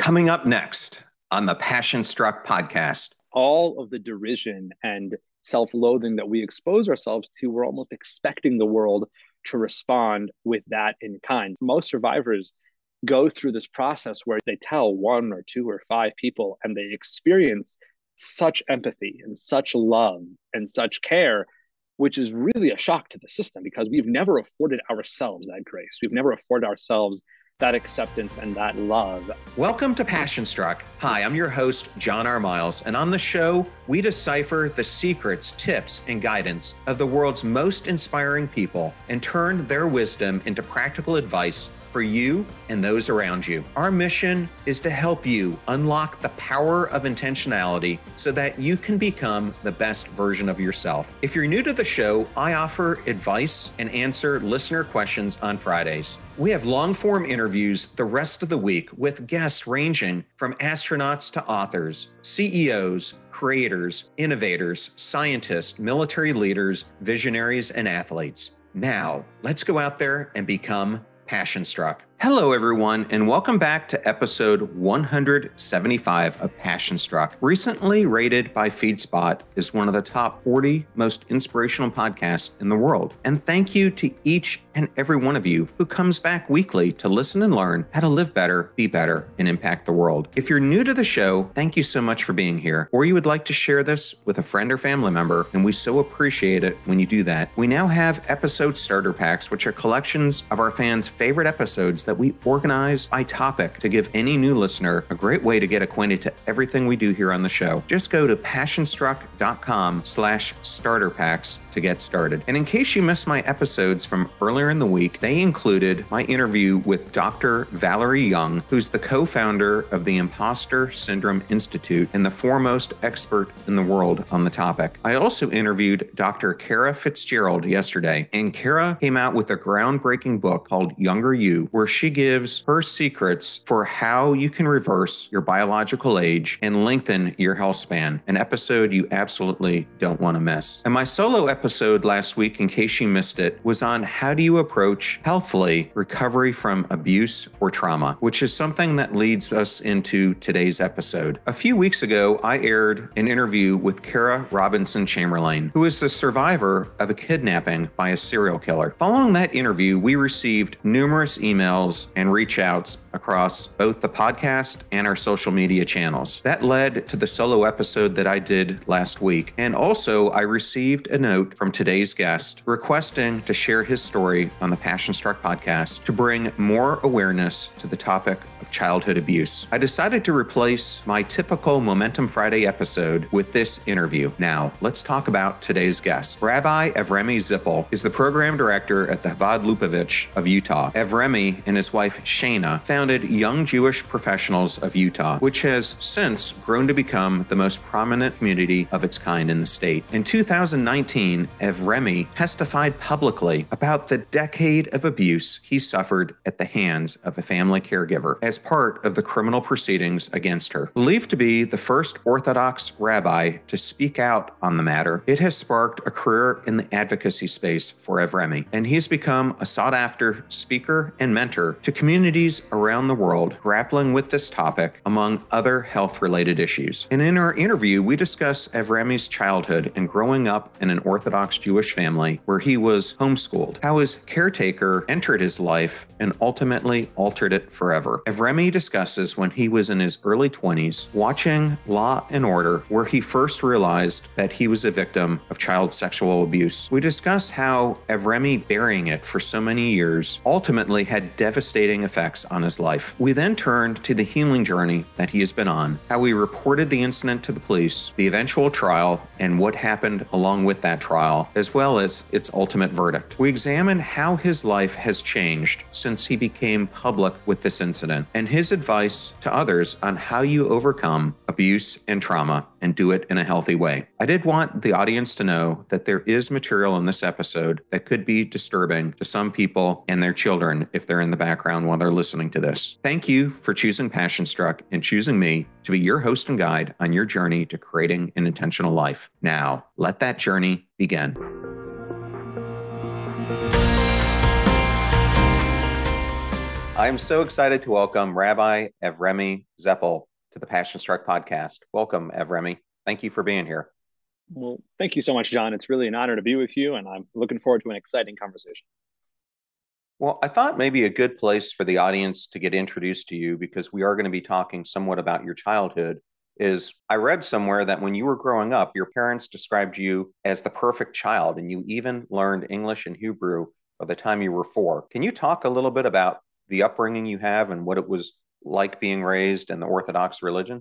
Coming up next on the Passion Struck podcast. All of the derision and self-loathing that we expose ourselves to, we're almost expecting the world to respond with that in kind. Most survivors go through this process where they tell one or two or five people and they experience such empathy and such love and such care, which is really a shock to the system because we've never afforded ourselves that grace. We've never afforded ourselves that acceptance and that love. Welcome to Passion Struck. Hi, I'm your host, John R. Miles, and on the show, we decipher the secrets, tips, and guidance of the world's most inspiring people and turn their wisdom into practical advice for you and those around you. Our mission is to help you unlock the power of intentionality so that you can become the best version of yourself. If you're new to the show, I offer advice and answer listener questions on Fridays. We have long-form interviews the rest of the week with guests ranging from astronauts to authors, CEOs, creators, innovators, scientists, military leaders, visionaries, and athletes. Now, let's go out there and become Passion Struck. Hello, everyone, and welcome back to episode 175 of Passion Struck. Recently rated by FeedSpot as one of the top 40 most inspirational podcasts in the world. And thank you to each and every one of you who comes back weekly to listen and learn how to live better, be better, and impact the world. If you're new to the show, thank you so much for being here. Or you would like to share this with a friend or family member, and we so appreciate it when you do that. We now have episode starter packs, which are collections of our fans' favorite episodes that we organize by topic to give any new listener a great way to get acquainted to everything we do here on the show. Just go to passionstruck.com/starter packs to get started. And in case you missed my episodes from earlier in the week, they included my interview with Dr. Valerie Young, who's the co-founder of the Imposter Syndrome Institute and the foremost expert in the world on the topic. I also interviewed Dr. Kara Fitzgerald yesterday, and Kara came out with a groundbreaking book called Younger You, where she gives her secrets for how you can reverse your biological age and lengthen your health span, an episode you absolutely don't want to miss. And my solo episode last week, in case you missed it, was on how do you approach healthfully recovery from abuse or trauma, which is something that leads us into today's episode. A few weeks ago, I aired an interview with Kara Robinson Chamberlain, who is the survivor of a kidnapping by a serial killer. Following that interview, we received numerous emails and reach outs across both the podcast and our social media channels. That led to the solo episode that I did last week. And also, I received a note from today's guest requesting to share his story on the Passion Struck podcast to bring more awareness to the topic of childhood abuse. I decided to replace my typical Momentum Friday episode with this interview. Now, let's talk about today's guest. Rabbi Avremi Zippel is the program director at the Chabad Lubavitch of Utah. Avremi and his wife Shana founded Young Jewish Professionals of Utah, which has since grown to become the most prominent community of its kind in the state. In 2019, Avremi testified publicly about the decade of abuse he suffered at the hands of a family caregiver as part of the criminal proceedings against her. Believed to be the first Orthodox rabbi to speak out on the matter, it has sparked a career in the advocacy space for Avremi, and he's become a sought-after speaker and mentor to communities around the world grappling with this topic, among other health-related issues. And in our interview, we discuss Avremi's childhood and growing up in an Orthodox Jewish family where he was homeschooled, how his caretaker entered his life and ultimately altered it forever. Avremi discusses when he was in his early 20s, watching Law and Order, where he first realized that he was a victim of child sexual abuse. We discuss how Avremi, burying it for so many years, ultimately had devastating effects on his life. We then turned to the healing journey that he has been on, how he reported the incident to the police, the eventual trial, and what happened along with that trial, as well as its ultimate verdict. We examine how his life has changed since he became public with this incident, and his advice to others on how you overcome abuse and trauma and do it in a healthy way. I did want the audience to know that there is material in this episode that could be disturbing to some people and their children if they're in the background while they're listening to this. Thank you for choosing Passion Struck and choosing me to be your host and guide on your journey to creating an intentional life. Now, let that journey begin. I am so excited to welcome Rabbi Avremi Zeppel to the Passion Struck podcast. Welcome, Avremi. Thank you for being here. Well, thank you so much, John. It's really an honor to be with you, and I'm looking forward to an exciting conversation. Well, I thought maybe a good place for the audience to get introduced to you, because we are going to be talking somewhat about your childhood, is I read somewhere that when you were growing up, your parents described you as the perfect child, and you even learned English and Hebrew by the time you were 4. Can you talk a little bit about the upbringing you have and what it was like being raised in the Orthodox religion?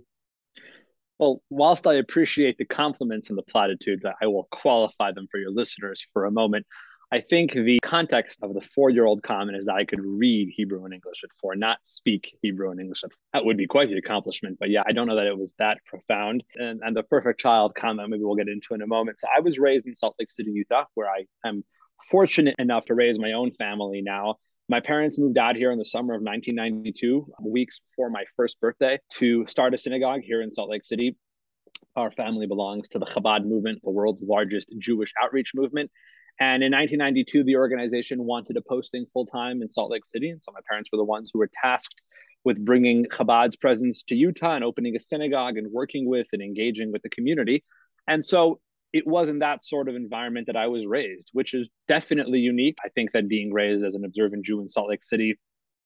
Well, whilst I appreciate the compliments and the platitudes, I will qualify them for your listeners for a moment. I think the context of the 4-year-old comment is that I could read Hebrew and English at 4, not speak Hebrew and English at 4. That would be quite the accomplishment. But yeah, I don't know that it was that profound. And the perfect child comment, maybe we'll get into in a moment. So I was raised in Salt Lake City, Utah, where I am fortunate enough to raise my own family now. My parents moved out here in the summer of 1992, weeks before my first birthday, to start a synagogue here in Salt Lake City. Our family belongs to the Chabad movement, the world's largest Jewish outreach movement. And in 1992, the organization wanted a posting full time in Salt Lake City. And so my parents were the ones who were tasked with bringing Chabad's presence to Utah and opening a synagogue and working with and engaging with the community. And so it wasn't that sort of environment that I was raised, which is definitely unique. I think that being raised as an observant Jew in Salt Lake City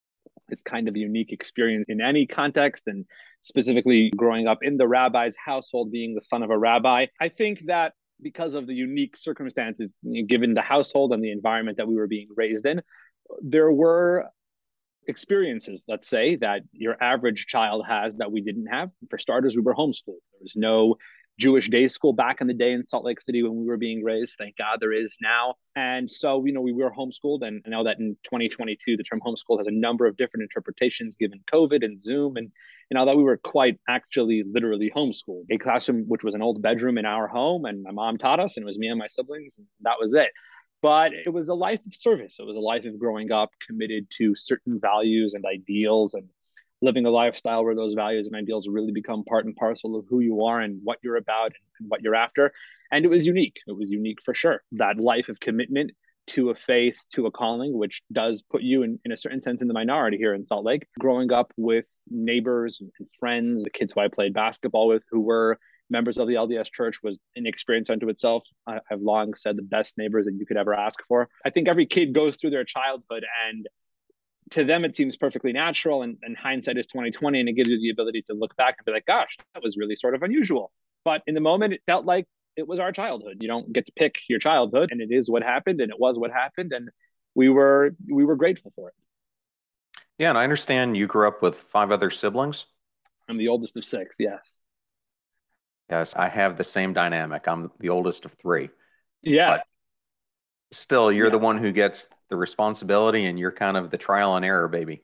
is kind of a unique experience in any context, and specifically growing up in the rabbi's household, being the son of a rabbi. I think that because of the unique circumstances given the household and the environment that we were being raised in, there were experiences, let's say, that your average child has that we didn't have. For starters, we were homeschooled. There was no Jewish day school back in the day in Salt Lake City when we were being raised. Thank God there is now. And so, we were homeschooled. And I know that in 2022, the term homeschool has a number of different interpretations given COVID and Zoom. And that we were quite actually literally homeschooled. A classroom, which was an old bedroom in our home, and my mom taught us, and it was me and my siblings, and that was it. But it was a life of service. It was a life of growing up committed to certain values and ideals, and living a lifestyle where those values and ideals really become part and parcel of who you are and what you're about and what you're after. And it was unique. It was unique for sure. That life of commitment to a faith, to a calling, which does put you in a certain sense in the minority here in Salt Lake. Growing up with neighbors and friends, the kids who I played basketball with who were members of the LDS Church was an experience unto itself. I've long said the best neighbors that you could ever ask for. I think every kid goes through their childhood, and to them it seems perfectly natural, and hindsight is 2020, and it gives you the ability to look back and be like, gosh, that was really sort of unusual. But in the moment, it felt like it was our childhood. You don't get to pick your childhood, and it is what happened, and it was what happened, and we were grateful for it. Yeah, and I understand you grew up with 5 other siblings. I'm the oldest of 6, yes. Yes, I have the same dynamic. I'm the oldest of 3. Yeah. But still, you're Yeah. the one who gets the responsibility, and you're kind of the trial and error baby.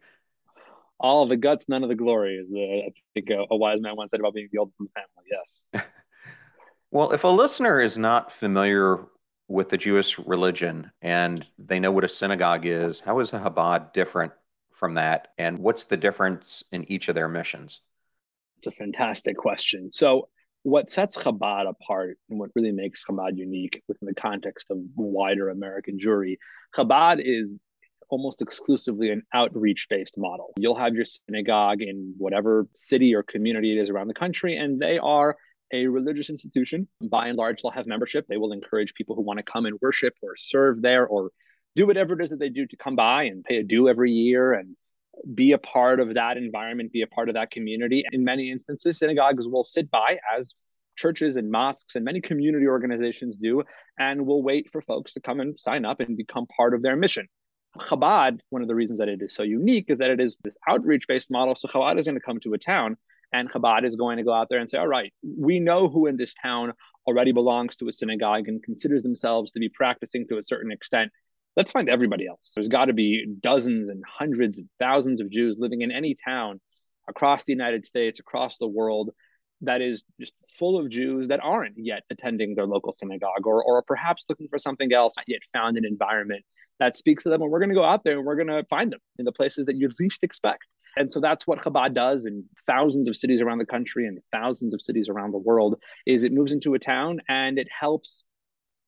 All the guts, none of the glory, is I think a wise man once said about being the oldest in the family. Yes. Well, if a listener is not familiar with the Jewish religion and they know what a synagogue is, how is a Chabad different from that? And what's the difference in each of their missions? It's a fantastic question. So, what sets Chabad apart and what really makes Chabad unique within the context of wider American Jewry, Chabad is almost exclusively an outreach-based model. You'll have your synagogue in whatever city or community it is around the country, and they are a religious institution. By and large, they'll have membership. They will encourage people who want to come and worship or serve there or do whatever it is that they do to come by and pay a due every year and be a part of that environment, be a part of that community. In many instances, synagogues will sit by, as churches and mosques and many community organizations do, and will wait for folks to come and sign up and become part of their mission. Chabad, one of the reasons that it is so unique is that it is this outreach-based model. So Chabad is going to come to a town, and Chabad is going to go out there and say, all right, we know who in this town already belongs to a synagogue and considers themselves to be practicing to a certain extent. Let's find everybody else. There's got to be dozens and hundreds of thousands of Jews living in any town across the United States, across the world, that is just full of Jews that aren't yet attending their local synagogue or perhaps looking for something else, not yet found an environment that speaks to them. And we're going to go out there and we're going to find them in the places that you'd least expect. And so that's what Chabad does in thousands of cities around the country and thousands of cities around the world, is it moves into a town and it helps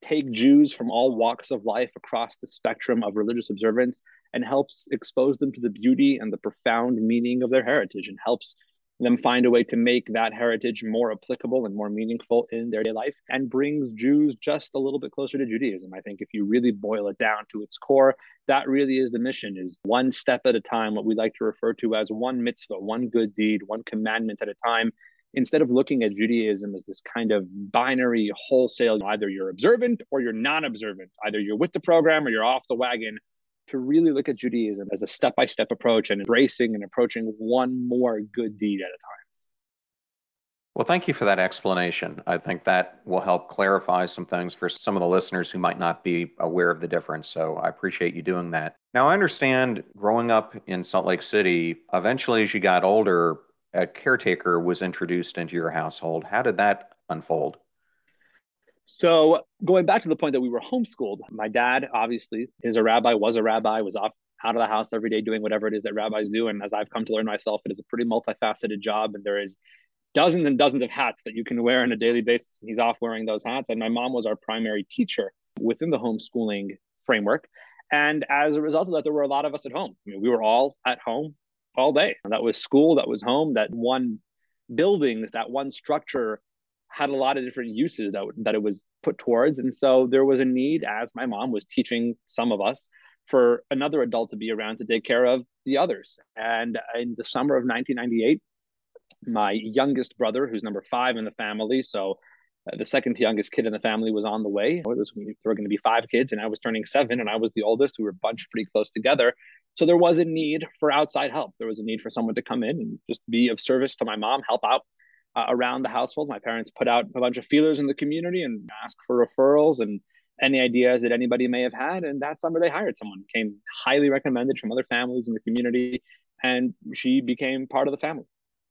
take Jews from all walks of life across the spectrum of religious observance and helps expose them to the beauty and the profound meaning of their heritage, and helps them find a way to make that heritage more applicable and more meaningful in their day life, and brings Jews just a little bit closer to Judaism. I think if you really boil it down to its core, that really is the mission, is one step at a time, what we like to refer to as one mitzvah, one good deed, one commandment at a time. Instead of looking at Judaism as this kind of binary wholesale, either you're observant or you're non-observant, either you're with the program or you're off the wagon, to really look at Judaism as a step-by-step approach and embracing and approaching one more good deed at a time. Well, thank you for that explanation. I think that will help clarify some things for some of the listeners who might not be aware of the difference. So I appreciate you doing that. Now, I understand growing up in Salt Lake City, eventually as you got older, a caretaker was introduced into your household. How did that unfold? So going back to the point that we were homeschooled, my dad, obviously, is a rabbi, was off out of the house every day doing whatever it is that rabbis do. And as I've come to learn myself, it is a pretty multifaceted job. And there is dozens and dozens of hats that you can wear on a daily basis. He's off wearing those hats. And my mom was our primary teacher within the homeschooling framework. And as a result of that, there were a lot of us at home. I mean, we were all at home all day. And that was school, that was home, that one building, that one structure had a lot of different uses that it was put towards. And so there was a need, as my mom was teaching some of us, for another adult to be around to take care of the others. And in the summer of 1998, my youngest brother, who's number 5 in the family, so the second youngest kid in the family, was on the way. There were going to be 5 kids, and I was turning 7, and I was the oldest. We were bunched pretty close together. So there was a need for outside help. There was a need for someone to come in and just be of service to my mom, help out around the household. My parents put out a bunch of feelers in the community and asked for referrals and any ideas that anybody may have had. And that summer they hired someone, came highly recommended from other families in the community, and she became part of the family.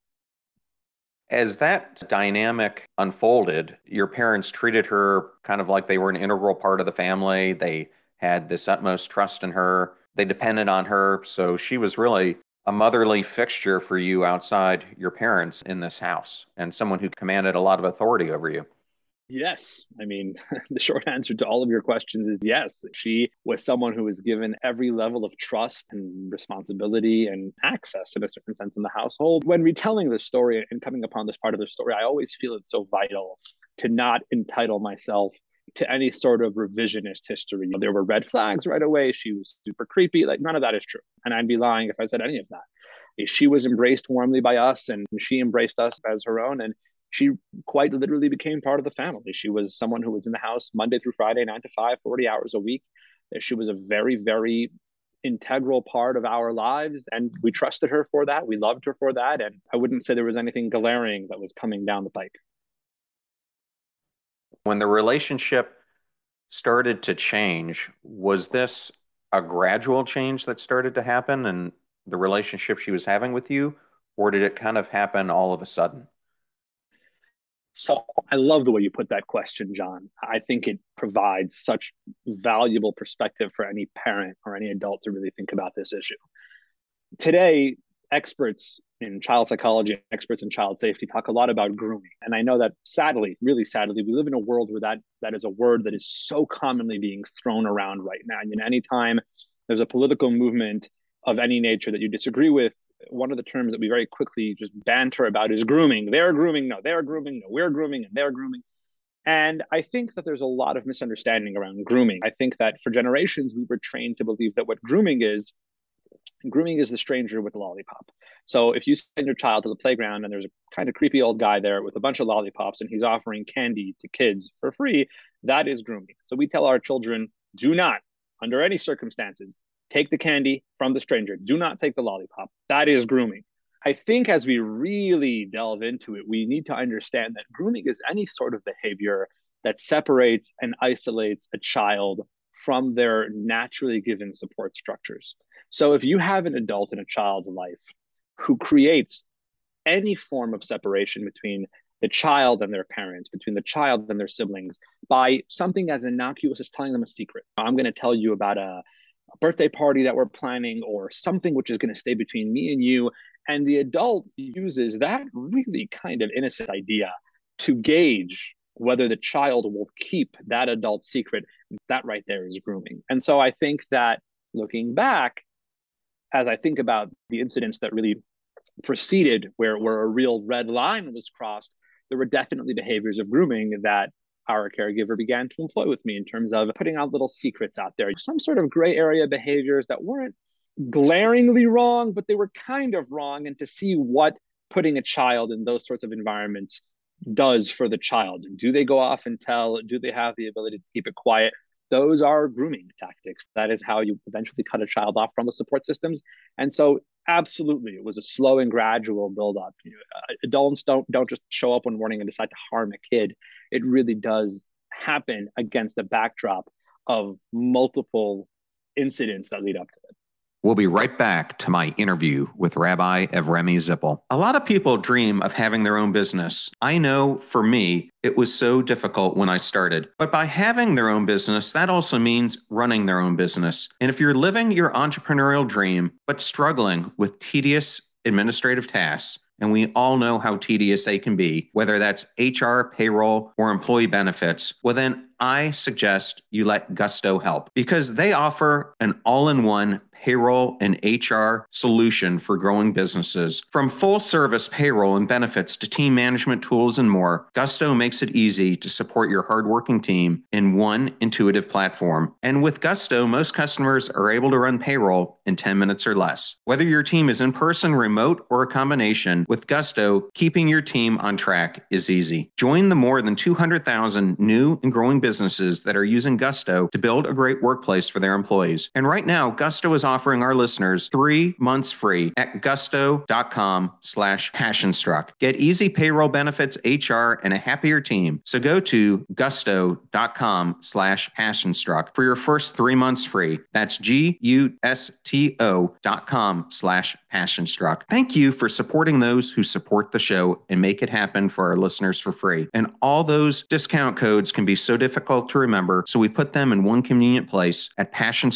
As that dynamic unfolded, your parents treated her kind of like they were an integral part of the family. They had this utmost trust in her. They depended on her. So she was really a motherly fixture for you outside your parents in this house, and someone who commanded a lot of authority over you. Yes. I mean, the short answer to all of your questions is yes. She was someone who was given every level of trust and responsibility and access, in a certain sense, in the household. When retelling this story and coming upon this part of the story, I always feel it's so vital to not entitle myself to any sort of revisionist history. There were red flags right away. She was super creepy. Like, none of that is true. And I'd be lying if I said any of that. She was embraced warmly by us, and she embraced us as her own. And she quite literally became part of the family. She was someone who was in the house Monday through Friday, 9 to 5, 40 hours a week. She was a very, very integral part of our lives. And we trusted her for that. We loved her for that. And I wouldn't say there was anything glaring that was coming down the pike. When the relationship started to change, was this a gradual change that started to happen in the relationship she was having with you, or did it kind of happen all of a sudden? So I love the way you put that question, John. I think it provides such valuable perspective for any parent or any adult to really think about this issue. Today, experts in child psychology, experts in child safety talk a lot about grooming. And I know that sadly, really sadly, we live in a world where that is a word that is so commonly being thrown around right now. And anytime there's a political movement of any nature that you disagree with, one of the terms that we very quickly just banter about is grooming. They're grooming, no, they're grooming, no, we're grooming, and they're grooming. And I think that there's a lot of misunderstanding around grooming. I think that for generations, we were trained to believe that what grooming is the stranger with the lollipop. So if you send your child to the playground and there's a kind of creepy old guy there with a bunch of lollipops and he's offering candy to kids for free, that is grooming. So we tell our children, do not, under any circumstances, take the candy from the stranger. Do not take the lollipop. That is grooming. I think as we really delve into it, we need to understand that grooming is any sort of behavior that separates and isolates a child from their naturally given support structures. So if you have an adult in a child's life who creates any form of separation between the child and their parents, between the child and their siblings, by something as innocuous as telling them a secret. I'm going to tell you about a birthday party that we're planning, or something which is going to stay between me and you. And the adult uses that really kind of innocent idea to gauge whether the child will keep that adult secret, that right there is grooming. And so I think that looking back, as I think about the incidents that really preceded where a real red line was crossed, there were definitely behaviors of grooming that our caregiver began to employ with me in terms of putting out little secrets out there, some sort of gray area behaviors that weren't glaringly wrong, but they were kind of wrong. And to see what putting a child in those sorts of environments does for the child. Do they go off and tell? Do they have the ability to keep it quiet? Those are grooming tactics. That is how you eventually cut a child off from the support systems. And so, absolutely, it was a slow and gradual buildup. Adults don't just show up one morning and decide to harm a kid. It really does happen against a backdrop of multiple incidents that lead up to it. We'll be right back to my interview with Rabbi Evremi Zippel. A lot of people dream of having their own business. I know for me, it was so difficult when I started. But by having their own business, that also means running their own business. And if you're living your entrepreneurial dream, but struggling with tedious administrative tasks, and we all know how tedious they can be, whether that's HR, payroll, or employee benefits, well, then I suggest you let Gusto help, because they offer an all-in-one payroll and HR solution for growing businesses. From full service payroll and benefits to team management tools and more, Gusto makes it easy to support your hardworking team in one intuitive platform. And with Gusto, most customers are able to run payroll in 10 minutes or less. Whether your team is in person, remote, or a combination, with Gusto, keeping your team on track is easy. Join the more than 200,000 new and growing businesses that are using Gusto to build a great workplace for their employees. And right now, Gusto is offering our listeners 3 months free at gusto.com/passionstruck. Get easy payroll, benefits, HR, and a happier team. So go to gusto.com/passionstruck for your first 3 months free. That's gusto.com/passionstruck. Thank you for supporting those who support the show and make it happen for our listeners for free. And all those discount codes can be so difficult to remember, so we put them in one convenient place at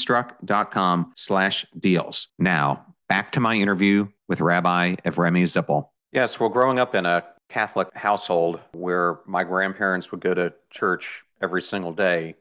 passionstruck.com/deals. Now, back to my interview with Rabbi Evremi Zippel. Yes, well, growing up in a Catholic household where my grandparents would go to church every single day,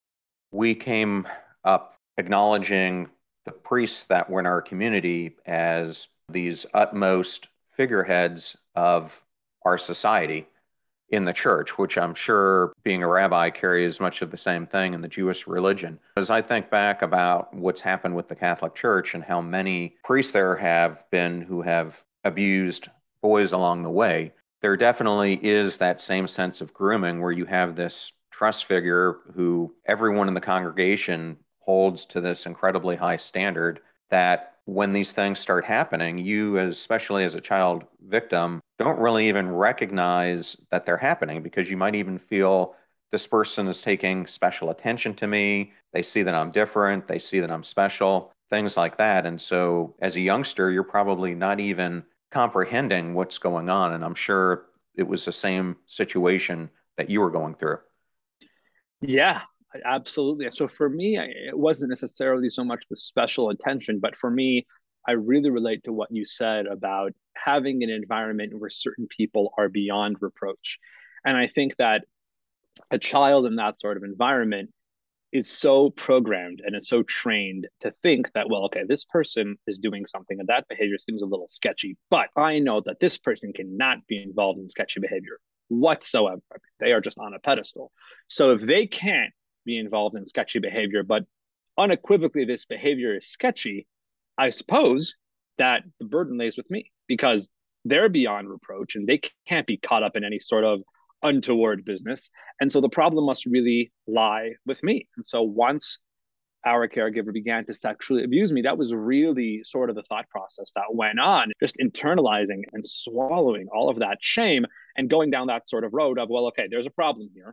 we came up acknowledging the priests that were in our community as these utmost figureheads of our society in the church, which I'm sure being a rabbi carries much of the same thing in the Jewish religion. As I think back about what's happened with the Catholic Church and how many priests there have been who have abused boys along the way, there definitely is that same sense of grooming where you have this trust figure who everyone in the congregation holds to this incredibly high standard that when these things start happening, you, especially as a child victim, don't really even recognize that they're happening, because you might even feel this person is taking special attention to me. They see that I'm different. They see that I'm special, things like that. And so as a youngster, you're probably not even comprehending what's going on. And I'm sure it was the same situation that you were going through. Yeah, absolutely. So for me, it wasn't necessarily so much the special attention, but for me, I really relate to what you said about having an environment where certain people are beyond reproach. And I think that a child in that sort of environment is so programmed and is so trained to think that, well, okay, this person is doing something and that behavior seems a little sketchy, but I know that this person cannot be involved in sketchy behavior whatsoever. They are just on a pedestal. So if they can't be involved in sketchy behavior, but unequivocally this behavior is sketchy, I suppose that the burden lays with me, because they're beyond reproach and they can't be caught up in any sort of untoward business. And so the problem must really lie with me. And so once our caregiver began to sexually abuse me, that was really sort of the thought process that went on, just internalizing and swallowing all of that shame and going down that sort of road of, well, okay, there's a problem here.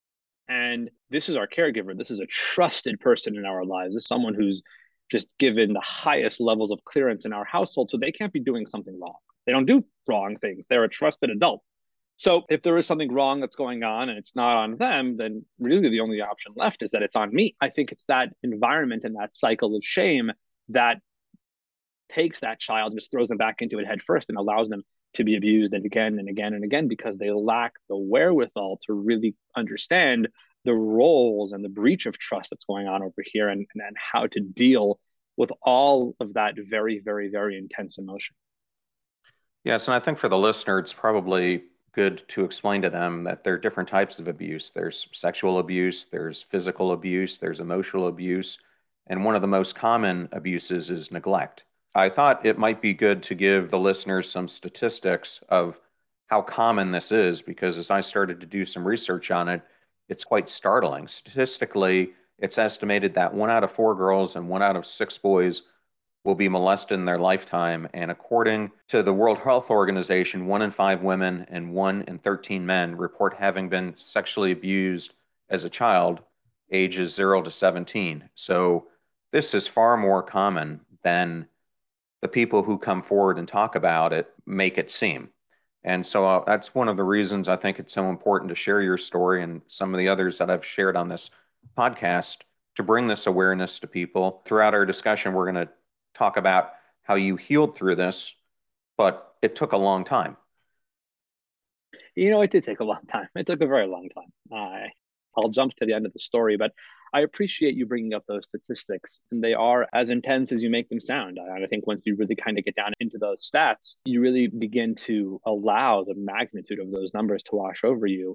And this is our caregiver. This is a trusted person in our lives. This is someone who's just given the highest levels of clearance in our household. So they can't be doing something wrong. They don't do wrong things. They're a trusted adult. So if there is something wrong that's going on and it's not on them, then really the only option left is that it's on me. I think it's that environment and that cycle of shame that takes that child and just throws them back into it head first and allows them to be abused and again and again and again because they lack the wherewithal to really understand the roles and the breach of trust that's going on over here and how to deal with all of that very, very, very intense emotion. Yes, and I think for the listener, it's probably good to explain to them that there are different types of abuse. There's sexual abuse, there's physical abuse, there's emotional abuse, and one of the most common abuses is neglect. I thought it might be good to give the listeners some statistics of how common this is because as I started to do some research on it, it's quite startling. Statistically, it's estimated that 1 out of 4 girls and 1 out of 6 boys will be molested in their lifetime. And according to the World Health Organization, 1 in 5 women and 1 in 13 men report having been sexually abused as a child, ages 0 to 17. So this is far more common than the people who come forward and talk about it make it seem. And so that's one of the reasons I think it's so important to share your story and some of the others that I've shared on this podcast to bring this awareness to people. Throughout our discussion, we're going to talk about how you healed through this, but it took a long time. It did take a long time. It took a very long time. I'll jump to the end of the story, but I appreciate you bringing up those statistics, and they are as intense as you make them sound. And I think once you really kind of get down into those stats, you really begin to allow the magnitude of those numbers to wash over you.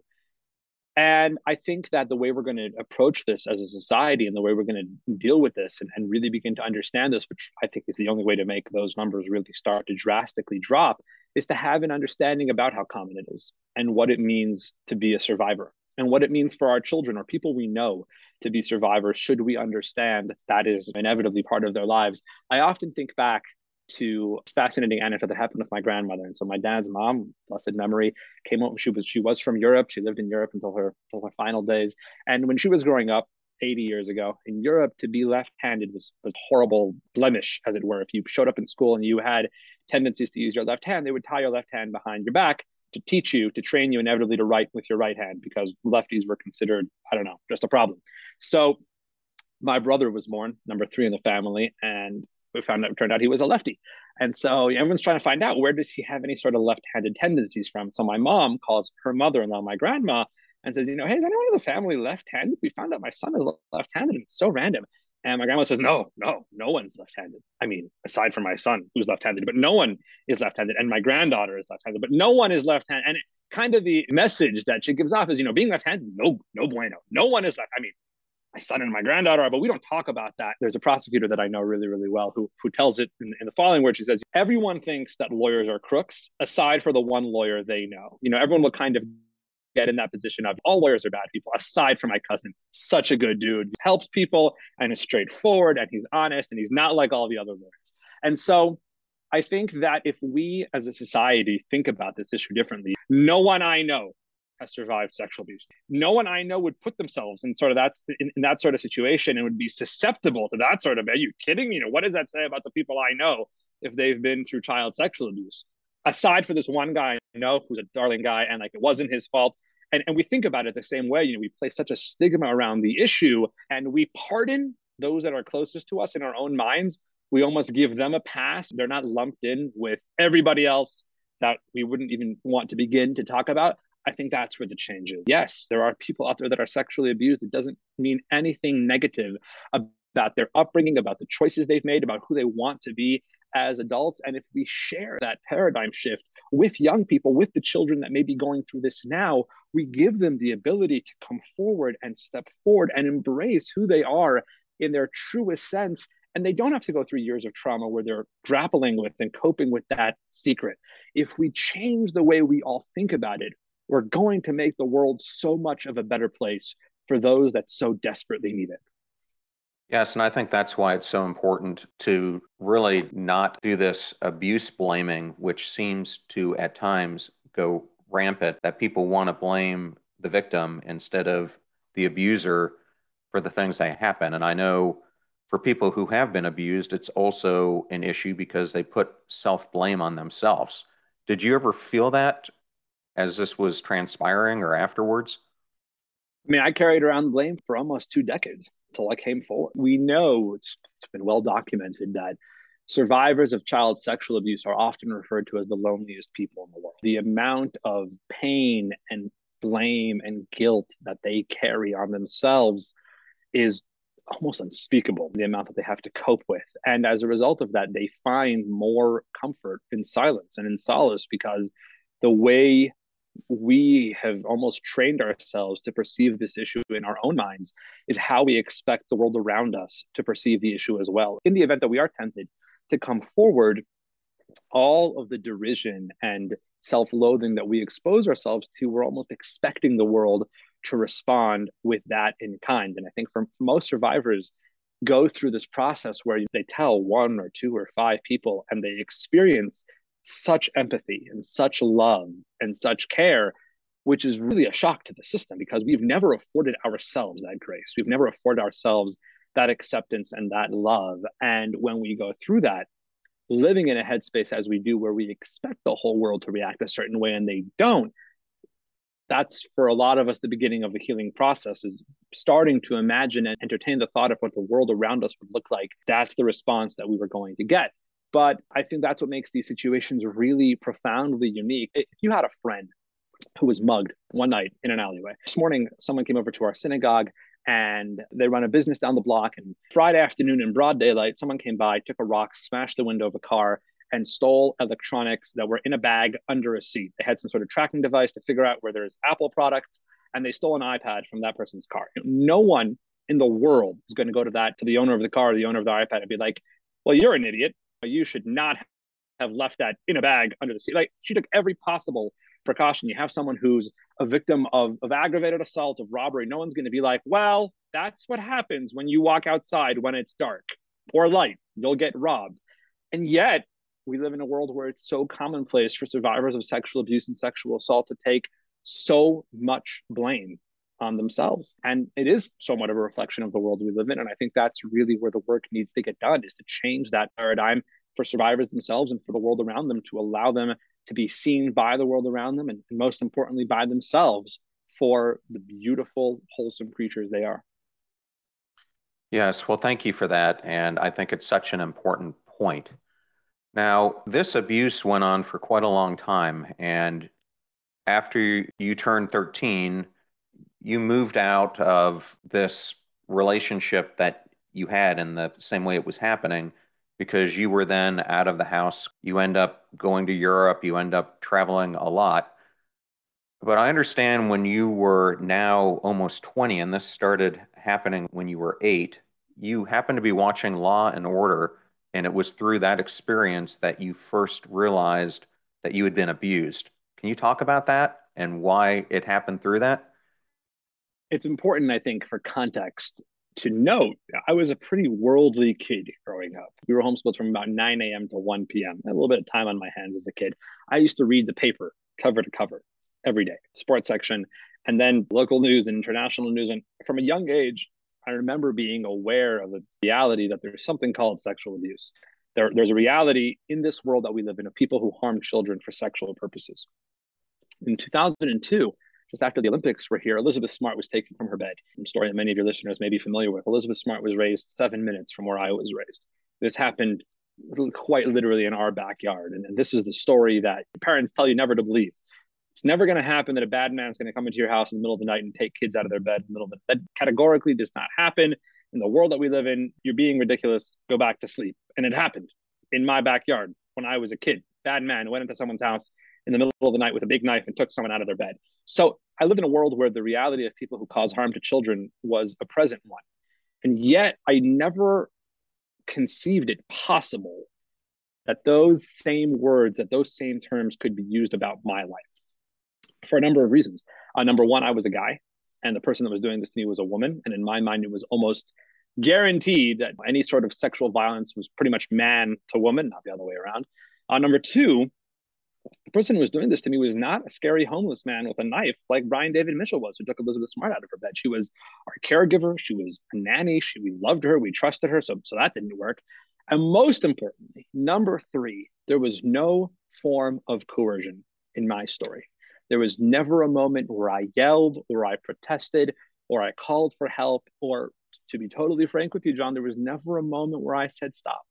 And I think that the way we're going to approach this as a society and the way we're going to deal with this and really begin to understand this, which I think is the only way to make those numbers really start to drastically drop, is to have an understanding about how common it is and what it means to be a survivor and what it means for our children or people we know to be survivors, should we understand that is inevitably part of their lives. I often think back to a fascinating anecdote that happened with my grandmother. And so my dad's mom, blessed memory, came up. She was from Europe. She lived in Europe until her final days. And when she was growing up, 80 years ago in Europe, to be left-handed was a horrible blemish, as it were. If you showed up in school and you had tendencies to use your left hand, they would tie your left hand behind your back to teach you, to train you inevitably to write with your right hand because lefties were considered, I don't know, just a problem. So my brother was born, number 3 in the family, and it turned out he was a lefty. And so everyone's trying to find out, where does he have any sort of left-handed tendencies from? So my mom calls her mother-in-law, my grandma, and says, hey, is anyone in the family left-handed? We found out my son is left-handed, and it's so random. And my grandma says, no one's left-handed. I mean, aside from my son, who's left-handed, but no one is left-handed. And my granddaughter is left-handed, but no one is left-handed. And kind of the message that she gives off is, being left-handed, no bueno. No one is left. I mean, my son and my granddaughter are, but we don't talk about that. There's a prosecutor that I know really, really well who tells it in the following words. She says, everyone thinks that lawyers are crooks, aside for the one lawyer they know. Everyone will kind of get in that position of all lawyers are bad people, aside from my cousin. Such a good dude. He helps people and is straightforward and he's honest and he's not like all the other lawyers. And so I think that if we as a society think about this issue differently, no one I know has survived sexual abuse. No one I know would put themselves in that sort of situation and would be susceptible to that sort of, are you kidding me? What does that say about the people I know if they've been through child sexual abuse? Aside for this one guy I know who's a darling guy and it wasn't his fault. And we think about it the same way. We place such a stigma around the issue and we pardon those that are closest to us in our own minds. We almost give them a pass. They're not lumped in with everybody else that we wouldn't even want to begin to talk about. I think that's where the change is. Yes, there are people out there that are sexually abused. It doesn't mean anything negative about their upbringing, about the choices they've made, about who they want to be as adults. And if we share that paradigm shift with young people, with the children that may be going through this now, we give them the ability to come forward and step forward and embrace who they are in their truest sense. And they don't have to go through years of trauma where they're grappling with and coping with that secret. If we change the way we all think about it, we're going to make the world so much of a better place for those that so desperately need it. Yes, and I think that's why it's so important to really not do this abuse blaming, which seems to at times go rampant, that people want to blame the victim instead of the abuser for the things that happen. And I know for people who have been abused, it's also an issue because they put self-blame on themselves. Did you ever feel that as this was transpiring or afterwards? I mean, I carried around blame for almost 2 decades until I came forward. We know it's been well documented that Survivors of child sexual abuse are often referred to as the loneliest people in the world. The amount of pain and blame and guilt that they carry on themselves is almost unspeakable, the amount that they have to cope with. And as a result of that, they find more comfort in silence and in solace, because the way we have almost trained ourselves to perceive this issue in our own minds is how we expect the world around us to perceive the issue as well. In the event that we are tempted to come forward, all of the derision and self-loathing that we expose ourselves to, we're almost expecting the world to respond with that in kind. And I think for most survivors, go through this process where they tell one or two or five people and they experience such empathy and such love and such care, which is really a shock to the system, because we've never afforded ourselves that grace. We've never afforded ourselves that acceptance and that love. And when we go through that, living in a headspace as we do, where we expect the whole world to react a certain way and they don't, that's for a lot of us the beginning of the healing process, is starting to imagine and entertain the thought of what the world around us would look like. That's the response that we were going to get. But I think that's what makes these situations really profoundly unique. If you had a friend who was mugged one night in an alleyway, this morning someone came over to our synagogue and they run a business down the block, and Friday afternoon in broad daylight, someone came by, took a rock, smashed the window of a car, and stole electronics that were in a bag under a seat. They had some sort of tracking device to figure out where there's Apple products, and they stole an iPad from that person's car. No one in the world is going to go to the owner of the car, the owner of the iPad, and be like, well, you're an idiot. You should not have left that in a bag under the seat. Like, she took every possible precaution. You have someone who's a victim of aggravated assault, of robbery. No one's going to be like, well, that's what happens when you walk outside when it's dark or light. You'll get robbed. And yet, we live in a world where it's so commonplace for survivors of sexual abuse and sexual assault to take so much blame on themselves. And it is somewhat of a reflection of the world we live in. And I think that's really where the work needs to get done, is to change that paradigm for survivors themselves and for the world around them, to allow them to be seen by the world around them, and most importantly, by themselves, for the beautiful, wholesome creatures they are. Yes, well, thank you for that. And I think it's such an important point. Now, this abuse went on for quite a long time. And after you turned 13, you moved out of this relationship that you had in the same way it was happening, because you were then out of the house. You end up going to Europe, you end up traveling a lot. But I understand when you were now almost 20, and this started happening when you were 8, you happened to be watching Law and Order, and it was through that experience that you first realized that you had been abused. Can you talk about that and why it happened through that? It's important, I think, for context to note, I was a pretty worldly kid growing up. We were homeschooled from about 9 a.m. to 1 p.m. I had a little bit of time on my hands as a kid. I used to read the paper cover to cover every day, sports section, and then local news and international news. And from a young age, I remember being aware of the reality that there's something called sexual abuse. There's a reality in this world that we live in of people who harm children for sexual purposes. In 2002, just after the Olympics were here, Elizabeth Smart was taken from her bed. A story that many of your listeners may be familiar with. Elizabeth Smart was raised 7 minutes from where I was raised. This happened quite literally in our backyard. And this is the story that parents tell you never to believe. It's never going to happen that a bad man's going to come into your house in the middle of the night and take kids out of their bed in the middle of the night. That categorically does not happen. In the world that we live in, you're being ridiculous. Go back to sleep. And it happened in my backyard when I was a kid. Bad man went into someone's house in the middle of the night with a big knife and took someone out of their bed. So I lived in a world where the reality of people who cause harm to children was a present one. And yet I never conceived it possible that those same words, that those same terms could be used about my life, for a number of reasons. Number one, I was a guy, and the person that was doing this to me was a woman. And in my mind, it was almost guaranteed that any sort of sexual violence was pretty much man to woman, not the other way around. Number two, the person who was doing this to me was not a scary homeless man with a knife like Brian David Mitchell was, who took Elizabeth Smart out of her bed. She was our caregiver. She was a nanny. We loved her. We trusted her. So that didn't work. And most importantly, number three, there was no form of coercion in my story. There was never a moment where I yelled or I protested or I called for help, or to be totally frank with you, John, there was never a moment where I said stop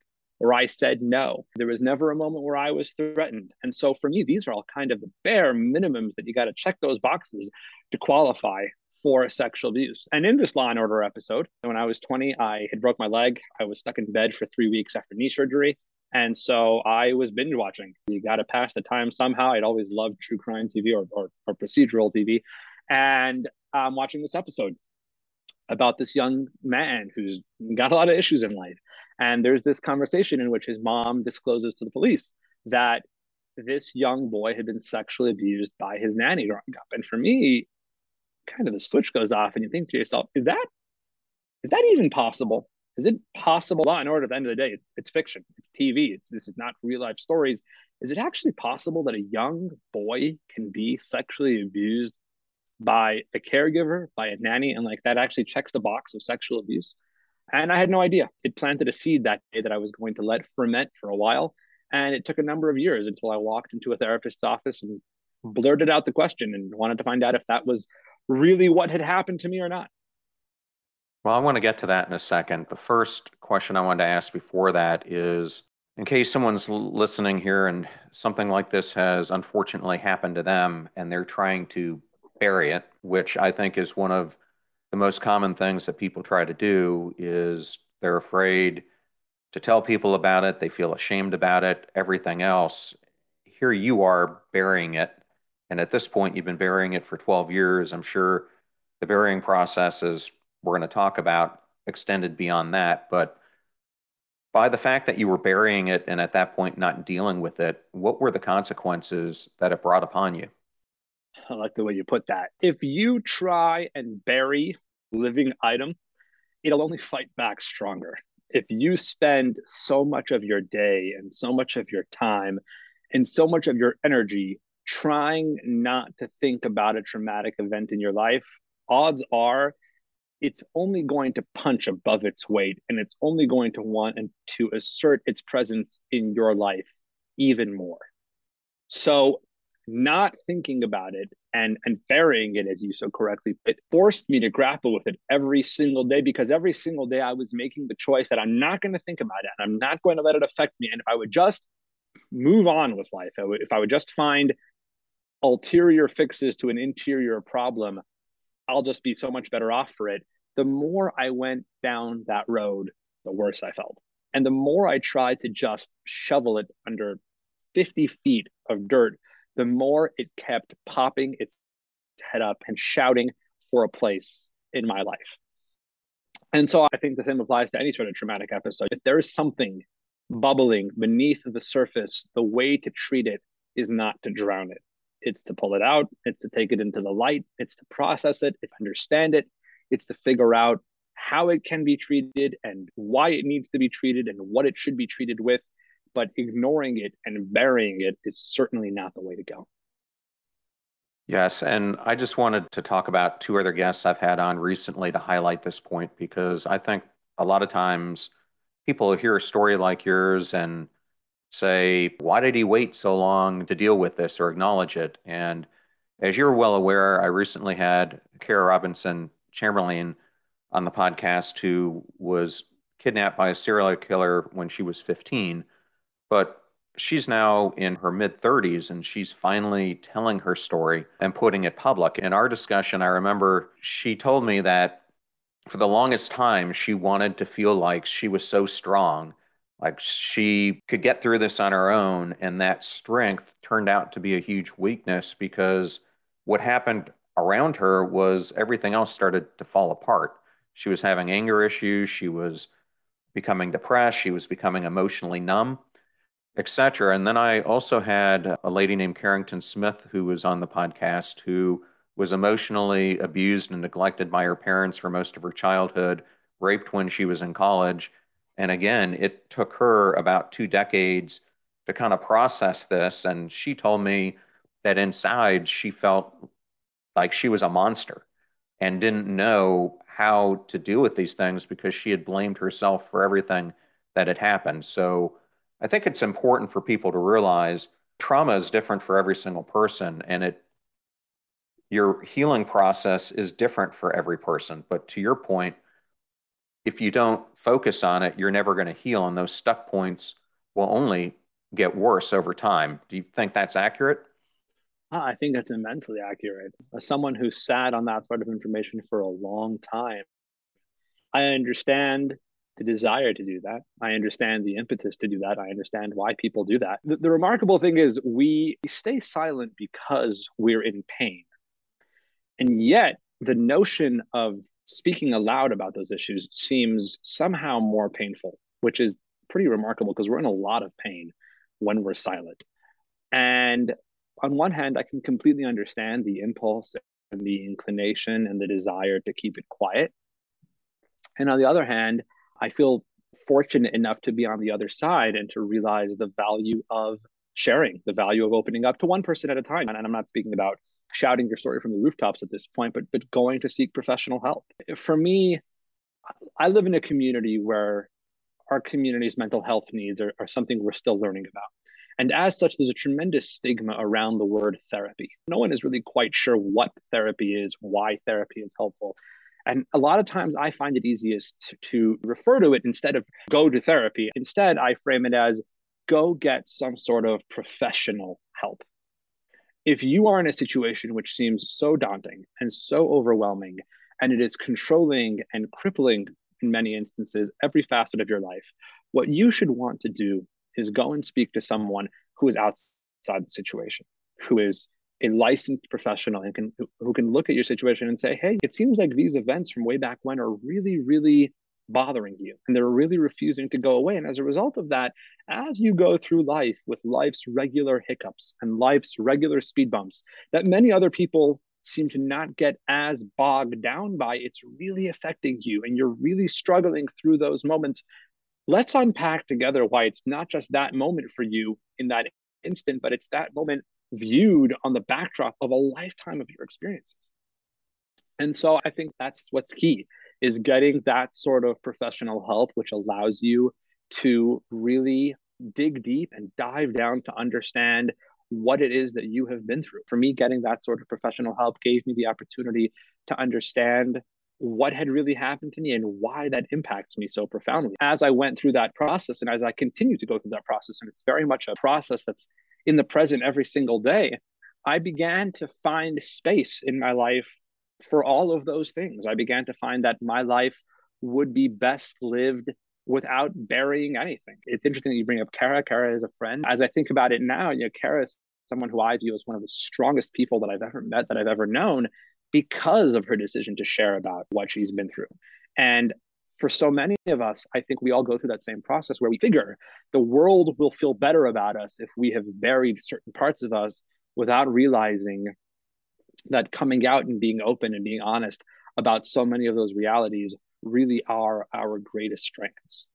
where I said no. There was never a moment where I was threatened. And so for me, these are all kind of the bare minimums that you got to check those boxes to qualify for sexual abuse. And in this Law and Order episode, when I was 20, I had broke my leg. I was stuck in bed for 3 weeks after knee surgery. And so I was binge watching. You got to pass the time somehow. I'd always loved true crime TV or procedural TV. And I'm watching this episode about this young man who's got a lot of issues in life. And there's this conversation in which his mom discloses to the police that this young boy had been sexually abused by his nanny growing up. And for me, kind of the switch goes off and you think to yourself, is that even possible? Is it possible? Law and Order, at the end of the day, it's fiction. It's TV. This is not real life stories. Is it actually possible that a young boy can be sexually abused by a caregiver, by a nanny, and like that actually checks the box of sexual abuse? And I had no idea. It planted a seed that day that I was going to let ferment for a while. And it took a number of years until I walked into a therapist's office and blurted out the question and wanted to find out if that was really what had happened to me or not. Well, I want to get to that in a second. The first question I wanted to ask before that is, in case someone's listening here and something like this has unfortunately happened to them and they're trying to bury it, which I think is one of the most common things that people try to do, is they're afraid to tell people about it. They feel ashamed about it, everything else. Here you are burying it. And at this point, you've been burying it for 12 years. I'm sure the burying process, as we're going to talk about, extended beyond that. But by the fact that you were burying it and at that point not dealing with it, what were the consequences that it brought upon you? I like the way you put that. If you try and bury living item, it'll only fight back stronger. If you spend so much of your day and so much of your time and so much of your energy trying not to think about a traumatic event in your life, odds are it's only going to punch above its weight and it's only going to want and to assert its presence in your life even more. So not thinking about it and burying it, as you so correctly put, forced me to grapple with it every single day, because every single day I was making the choice that I'm not going to think about it and I'm not going to let it affect me. And if I would just move on with life, if I would just find ulterior fixes to an interior problem, I'll just be so much better off for it. The more I went down that road, the worse I felt. And the more I tried to just shovel it under 50 feet of dirt, the more it kept popping its head up and shouting for a place in my life. And so I think the same applies to any sort of traumatic episode. If there is something bubbling beneath the surface, the way to treat it is not to drown it. It's to pull it out. It's to take it into the light. It's to process it. It's to understand it. It's to figure out how it can be treated and why it needs to be treated and what it should be treated with. But ignoring it and burying it is certainly not the way to go. Yes, and I just wanted to talk about two other guests I've had on recently to highlight this point, because I think a lot of times people hear a story like yours and say, why did he wait so long to deal with this or acknowledge it? And as you're well aware, I recently had Kara Robinson Chamberlain on the podcast, who was kidnapped by a serial killer when she was 15, but she's now in her mid 30s and she's finally telling her story and putting it public. In our discussion, I remember she told me that for the longest time, she wanted to feel like she was so strong, like she could get through this on her own. And that strength turned out to be a huge weakness, because what happened around her was everything else started to fall apart. She was having anger issues. She was becoming depressed. She was becoming emotionally numb, etc. And then I also had a lady named Carrington Smith who was on the podcast, who was emotionally abused and neglected by her parents for most of her childhood, raped when she was in college. And again, it took her about 2 decades to kind of process this. And she told me that inside she felt like she was a monster and didn't know how to deal with these things because she had blamed herself for everything that had happened. So I think it's important for people to realize trauma is different for every single person, and your healing process is different for every person. But to your point, if you don't focus on it, you're never going to heal, and those stuck points will only get worse over time. Do you think that's accurate? I think that's immensely accurate. As someone who sat on that sort of information for a long time, I understand the desire to do that. I understand the impetus to do that. I understand why people do that. The remarkable thing is we stay silent because we're in pain. And yet, the notion of speaking aloud about those issues seems somehow more painful, which is pretty remarkable because we're in a lot of pain when we're silent. And on one hand, I can completely understand the impulse and the inclination and the desire to keep it quiet. And on the other hand, I feel fortunate enough to be on the other side and to realize the value of sharing, the value of opening up to one person at a time. And I'm not speaking about shouting your story from the rooftops at this point, but going to seek professional help. For me, I live in a community where our community's mental health needs are something we're still learning about. And as such, there's a tremendous stigma around the word therapy. No one is really quite sure what therapy is, why therapy is helpful. And a lot of times I find it easiest to refer to it instead of go to therapy. Instead, I frame it as go get some sort of professional help. If you are in a situation which seems so daunting and so overwhelming, and it is controlling and crippling in many instances every facet of your life, what you should want to do is go and speak to someone who is outside the situation, who is a licensed professional and who can look at your situation and say, hey, it seems like these events from way back when are really, really bothering you and they're really refusing to go away. And as a result of that, as you go through life with life's regular hiccups and life's regular speed bumps that many other people seem to not get as bogged down by, it's really affecting you and you're really struggling through those moments. Let's unpack together why it's not just that moment for you in that instant, but it's that moment viewed on the backdrop of a lifetime of your experiences. And so I think that's what's key is getting that sort of professional help, which allows you to really dig deep and dive down to understand what it is that you have been through. For me, getting that sort of professional help gave me the opportunity to understand what had really happened to me and why that impacts me so profoundly. As I went through that process and as I continue to go through that process, and it's very much a process that's in the present every single day, I began to find space in my life for all of those things. I began to find that my life would be best lived without burying anything. It's interesting that you bring up Kara. Kara is a friend. As I think about it now, Kara is someone who I view as one of the strongest people that I've ever met, that I've ever known, because of her decision to share about what she's been through. And for so many of us, I think we all go through that same process where we figure the world will feel better about us if we have buried certain parts of us without realizing that coming out and being open and being honest about so many of those realities really are our greatest strengths.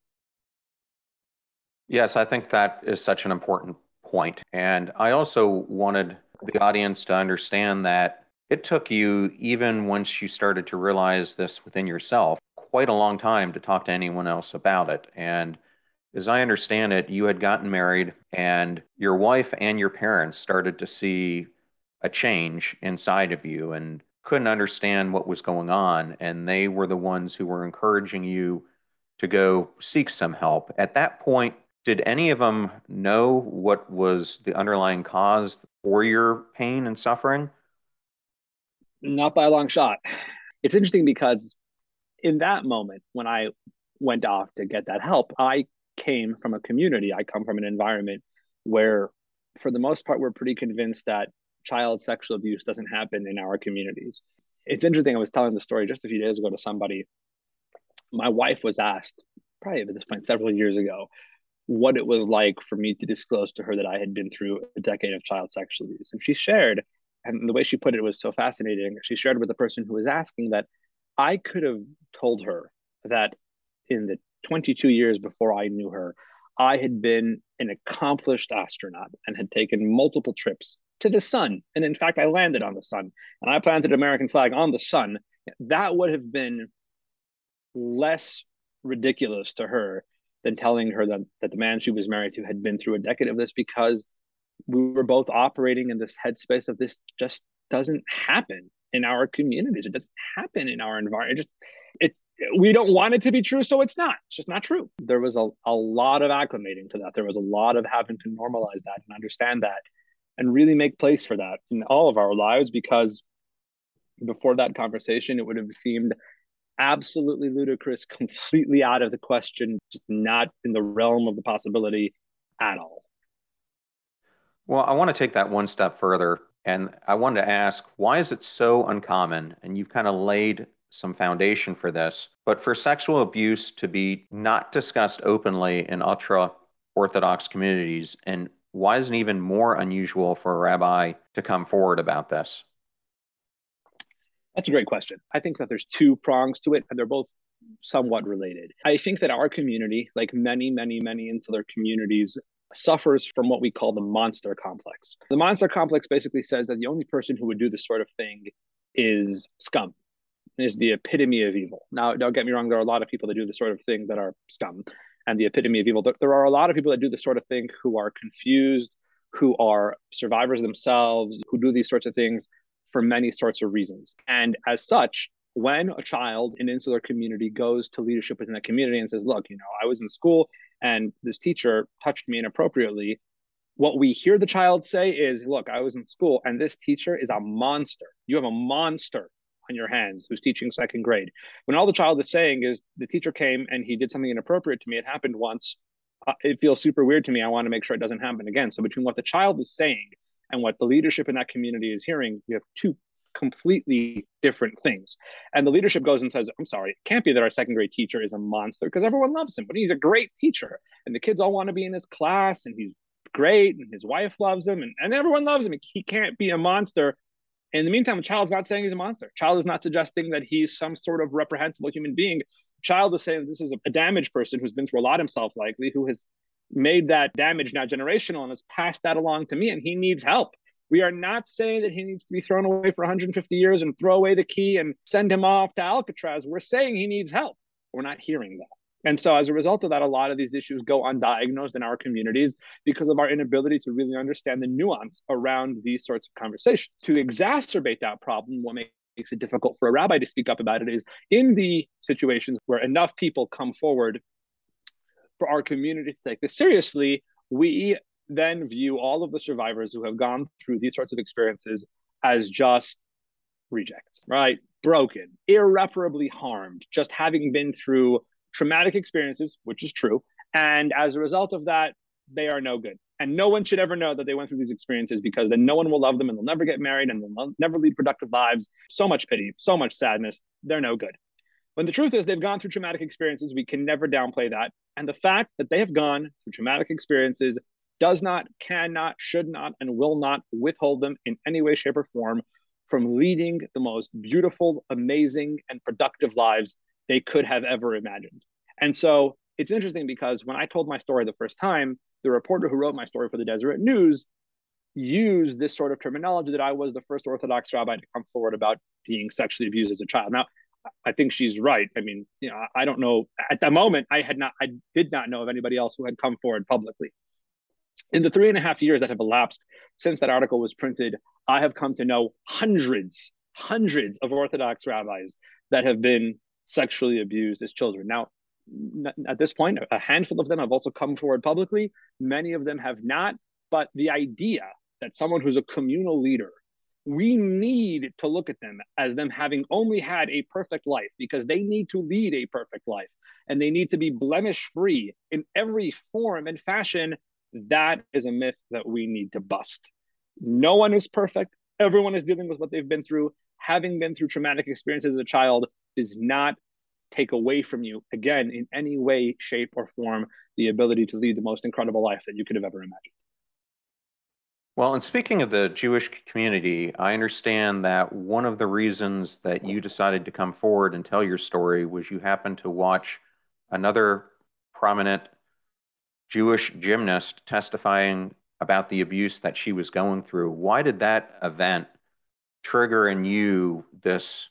Yes, I think that is such an important point. And I also wanted the audience to understand that it took you, even once you started to realize this within yourself, quite a long time to talk to anyone else about it. And as I understand it, you had gotten married and your wife and your parents started to see a change inside of you and couldn't understand what was going on. And they were the ones who were encouraging you to go seek some help. At that point, did any of them know what was the underlying cause for your pain and suffering? Not by a long shot. It's interesting because in that moment, when I went off to get that help, I came from a community. I come from an environment where, for the most part, we're pretty convinced that child sexual abuse doesn't happen in our communities. It's interesting. I was telling the story just a few days ago to somebody. My wife was asked, probably at this point several years ago, what it was like for me to disclose to her that I had been through a decade of child sexual abuse. And she shared, and the way she put it was so fascinating. She shared with the person who was asking that I could have told her that in the 22 years before I knew her, I had been an accomplished astronaut and had taken multiple trips to the sun. And in fact, I landed on the sun and I planted an American flag on the sun. That would have been less ridiculous to her than telling her that the man she was married to had been through a decade of this, because we were both operating in this headspace of this just doesn't happen in our communities. It doesn't happen in our environment. It's we don't want it to be true, so it's not. It's just not true. There was a lot of acclimating to that. There was a lot of having to normalize that and understand that and really make place for that in all of our lives, because before that conversation, it would have seemed absolutely ludicrous, completely out of the question, just not in the realm of the possibility at all. Well, I want to take that one step further. And I wanted to ask, why is it so uncommon? And you've kind of laid some foundation for this, but for sexual abuse to be not discussed openly in ultra Orthodox communities, and why is it even more unusual for a rabbi to come forward about this? That's a great question. I think that there's two prongs to it, and they're both somewhat related. I think that our community, like many, many, many insular communities, suffers from what we call the monster complex. The monster complex basically says that the only person who would do this sort of thing is scum, is the epitome of evil. Now, don't get me wrong, there are a lot of people that do this sort of thing that are scum and the epitome of evil. There are a lot of people that do this sort of thing who are confused, who are survivors themselves, who do these sorts of things for many sorts of reasons. And as such, when a child in insular community goes to leadership within that community and says, look, I was in school and this teacher touched me inappropriately, what we hear the child say is, look, I was in school and this teacher is a monster. You have a monster on your hands who's teaching second grade. When all the child is saying is, the teacher came and he did something inappropriate to me. It happened once. It feels super weird to me. I want to make sure it doesn't happen again. So between what the child is saying and what the leadership in that community is hearing, you have two completely different things. And the leadership goes and says, I'm sorry, it can't be that our second grade teacher is a monster, because everyone loves him, but he's a great teacher. And the kids all want to be in his class, and he's great, and his wife loves him, and everyone loves him. He can't be a monster. In the meantime, the child's not saying he's a monster. Child is not suggesting that he's some sort of reprehensible human being. Child is saying that this is a damaged person who's been through a lot himself, likely, who has made that damage now generational and has passed that along to me, and he needs help. We are not saying that he needs to be thrown away for 150 years and throw away the key and send him off to Alcatraz. We're saying he needs help. We're not hearing that. And so as a result of that, a lot of these issues go undiagnosed in our communities because of our inability to really understand the nuance around these sorts of conversations. To exacerbate that problem, what makes it difficult for a rabbi to speak up about it is in the situations where enough people come forward for our community to take this seriously, we then view all of the survivors who have gone through these sorts of experiences as just rejects, right? Broken, irreparably harmed, just having been through traumatic experiences, which is true. And as a result of that, they are no good. And no one should ever know that they went through these experiences, because then no one will love them and they'll never get married and they'll never lead productive lives. So much pity, so much sadness. They're no good. When the truth is they've gone through traumatic experiences, we can never downplay that. And the fact that they have gone through traumatic experiences does not, cannot, should not, and will not withhold them in any way, shape, or form from leading the most beautiful, amazing, and productive lives they could have ever imagined. And so it's interesting because when I told my story the first time, the reporter who wrote my story for the Deseret News used this sort of terminology that I was the first Orthodox rabbi to come forward about being sexually abused as a child. Now, I think she's right. I mean, I don't know. At that moment, I did not know of anybody else who had come forward publicly. In the 3.5 years that have elapsed since that article was printed, I have come to know hundreds of Orthodox rabbis that have been sexually abused as children. Now, at this point, a handful of them have also come forward publicly. Many of them have not. But the idea that someone who's a communal leader, we need to look at them as them having only had a perfect life, because they need to lead a perfect life and they need to be blemish free in every form and fashion. That is a myth that we need to bust. No one is perfect. Everyone is dealing with what they've been through. Having been through traumatic experiences as a child does not take away from you, again, in any way, shape, or form, the ability to lead the most incredible life that you could have ever imagined. Well, and speaking of the Jewish community, I understand that one of the reasons that you decided to come forward and tell your story was you happened to watch another prominent Jewish gymnast testifying about the abuse that she was going through. Why did that event trigger in you this,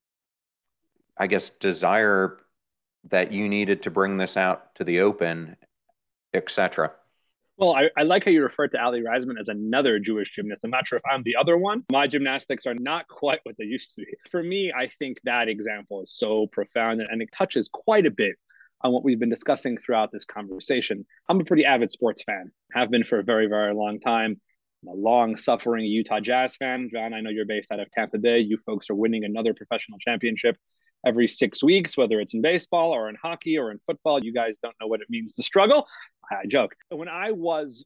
I guess, desire that you needed to bring this out to the open, etc.? Well, I like how you refer to Ali Reisman as another Jewish gymnast. I'm not sure if I'm the other one. My gymnastics are not quite what they used to be. For me, I think that example is so profound and it touches quite a bit on what we've been discussing throughout this conversation. I'm a pretty avid sports fan, have been for a very, very long time. I'm a long suffering Utah Jazz fan. John, I know you're based out of Tampa Bay. You folks are winning another professional championship every 6 weeks, whether it's in baseball or in hockey or in football. You guys don't know what it means to struggle. I joke. When I was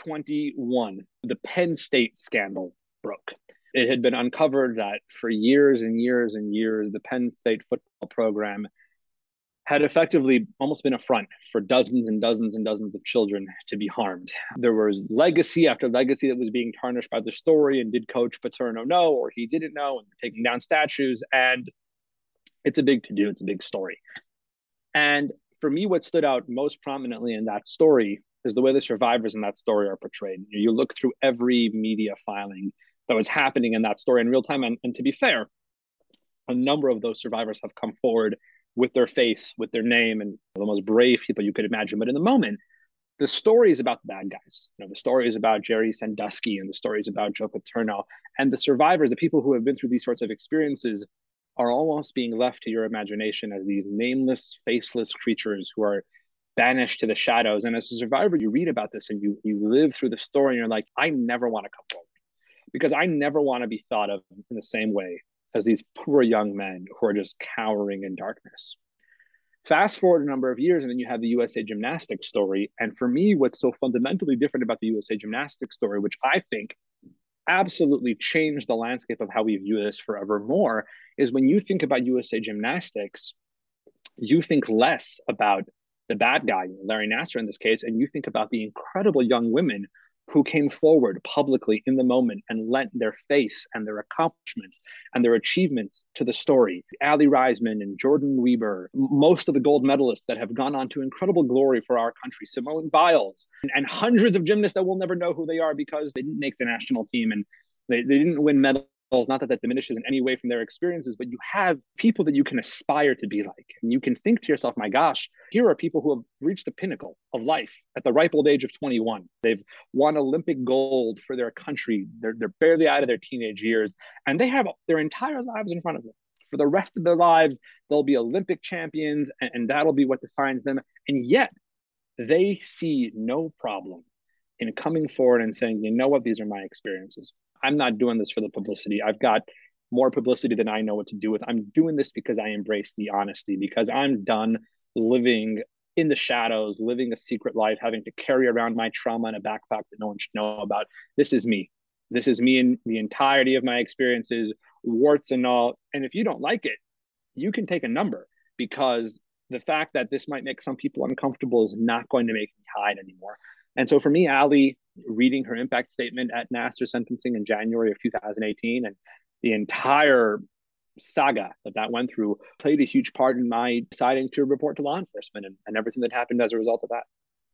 21, the Penn State scandal broke. It had been uncovered that for years and years and years, the Penn State football program had effectively almost been a front for dozens and dozens and dozens of children to be harmed. There was legacy after legacy that was being tarnished by the story. And did Coach Paterno know, or he didn't know, and taking down statues? And it's a big to do. It's a big story. And for me, what stood out most prominently in that story is the way the survivors in that story are portrayed. You look through every media filing that was happening in that story in real time. And to be fair, a number of those survivors have come forward with their face, with their name, and the most brave people you could imagine. But in the moment, the story is about the bad guys. The story is about Jerry Sandusky, and the story is about Joe Paterno. And the survivors, the people who have been through these sorts of experiences, are almost being left to your imagination as these nameless, faceless creatures who are banished to the shadows. And as a survivor, you read about this and you live through the story, and you're like, I never want to come forward because I never want to be thought of in the same way as these poor young men who are just cowering in darkness. Fast forward a number of years, and then you have the USA Gymnastics story. And for me, what's so fundamentally different about the USA Gymnastics story, which I think absolutely changed the landscape of how we view this forevermore, is when you think about USA Gymnastics, you think less about the bad guy, Larry Nassar in this case, and you think about the incredible young women who came forward publicly in the moment and lent their face and their accomplishments and their achievements to the story. Ali Reisman and Jordan Weber, most of the gold medalists that have gone on to incredible glory for our country, Simone Biles, and hundreds of gymnasts that we'll never know who they are because they didn't make the national team and they didn't win medals. Not that that diminishes in any way from their experiences, but you have people that you can aspire to be like. And you can think to yourself, my gosh, here are people who have reached the pinnacle of life at the ripe old age of 21. They've won Olympic gold for their country. They're barely out of their teenage years, and they have their entire lives in front of them. For the rest of their lives, they'll be Olympic champions, and that'll be what defines them. And yet, they see no problem in coming forward and saying, you know what, these are my experiences. I'm not doing this for the publicity. I've got more publicity than I know what to do with. I'm doing this because I embrace the honesty, because I'm done living in the shadows, living a secret life, having to carry around my trauma in a backpack that no one should know about. This is me. This is me in the entirety of my experiences, warts and all. And if you don't like it, you can take a number, because the fact that this might make some people uncomfortable is not going to make me hide anymore. And so for me, Ali, reading her impact statement at Nassar sentencing in January of 2018 and the entire saga that went through played a huge part in my deciding to report to law enforcement and everything that happened as a result of that.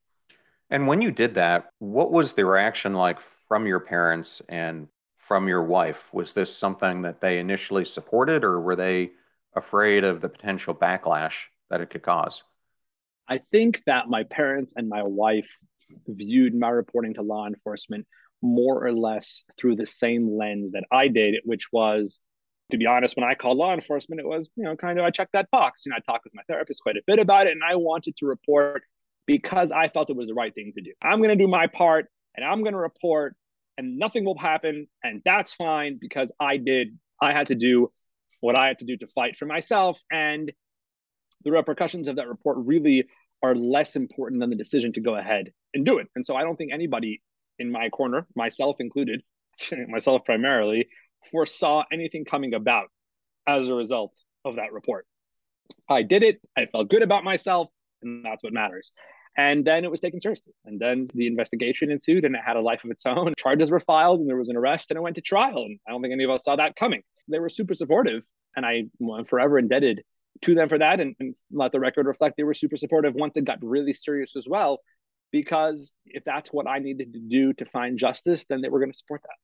And when you did that, what was the reaction like from your parents and from your wife? Was this something that they initially supported, or were they afraid of the potential backlash that it could cause? I think that my parents and my wife viewed my reporting to law enforcement more or less through the same lens that I did, which was, to be honest, when I called law enforcement, it was, kind of, I checked that box. I talked with my therapist quite a bit about it, and I wanted to report because I felt it was the right thing to do. I'm going to do my part and I'm going to report, and nothing will happen. And that's fine because I had to do what I had to do to fight for myself. And the repercussions of that report really are less important than the decision to go ahead and do it. And so I don't think anybody in my corner, myself included, myself primarily, foresaw anything coming about as a result of that report. I did it. I felt good about myself, and that's what matters. And then it was taken seriously. And then the investigation ensued, and it had a life of its own. Charges were filed, and there was an arrest, and it went to trial. And I don't think any of us saw that coming. They were super supportive, and I'm forever indebted to them for that. And let the record reflect they were super supportive once it got really serious as well, because if that's what I needed to do to find justice, then they were going to support that.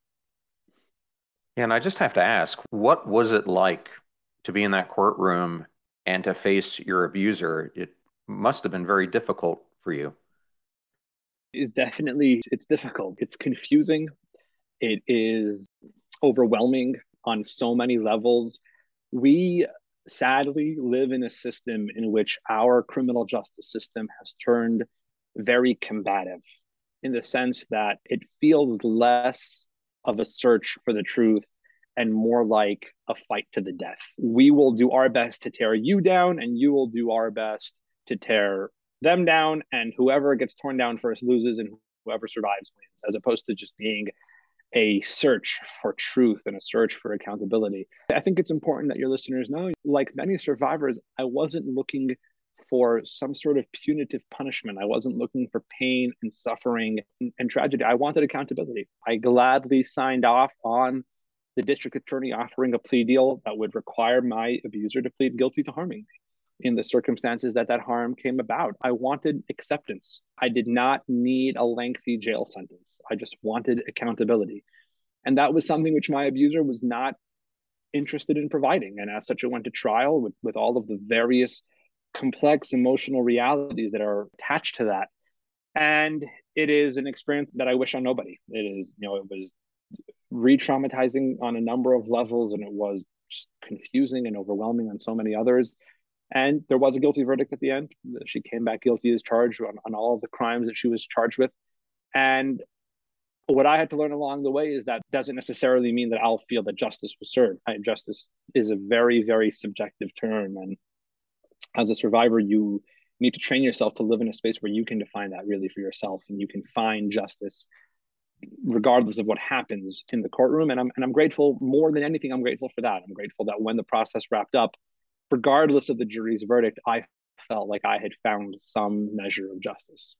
Yeah, and I just have to ask, what was it like to be in that courtroom and to face your abuser? It must have been very difficult for you. is definitely, it's difficult. It's confusing. It is overwhelming on so many levels. We sadly live in a system in which our criminal justice system has turned very combative, in the sense that it feels less of a search for the truth and more like a fight to the death. We will do our best to tear you down, and you will do our best to tear them down. And whoever gets torn down first loses, and whoever survives wins, as opposed to just being a search for truth and a search for accountability. I think it's important that your listeners know, like many survivors, I wasn't looking for some sort of punitive punishment. I wasn't looking for pain and suffering and tragedy. I wanted accountability. I gladly signed off on the district attorney offering a plea deal that would require my abuser to plead guilty to harming me in the circumstances that that harm came about. I wanted acceptance. I did not need a lengthy jail sentence. I just wanted accountability. And that was something which my abuser was not interested in providing. And as such, it went to trial with all of the various complex emotional realities that are attached to that. And it is an experience that I wish on nobody. It is, it was re-traumatizing on a number of levels, and it was just confusing and overwhelming on so many others. And there was a guilty verdict at the end. She came back guilty as charged on all of the crimes that she was charged with. And what I had to learn along the way is that doesn't necessarily mean that I'll feel that justice was served. Justice is a very, very subjective term. And as a survivor, you need to train yourself to live in a space where you can define that really for yourself, and you can find justice regardless of what happens in the courtroom. And I'm grateful, more than anything, I'm grateful for that. I'm grateful that when the process wrapped up, regardless of the jury's verdict, I felt like I had found some measure of justice.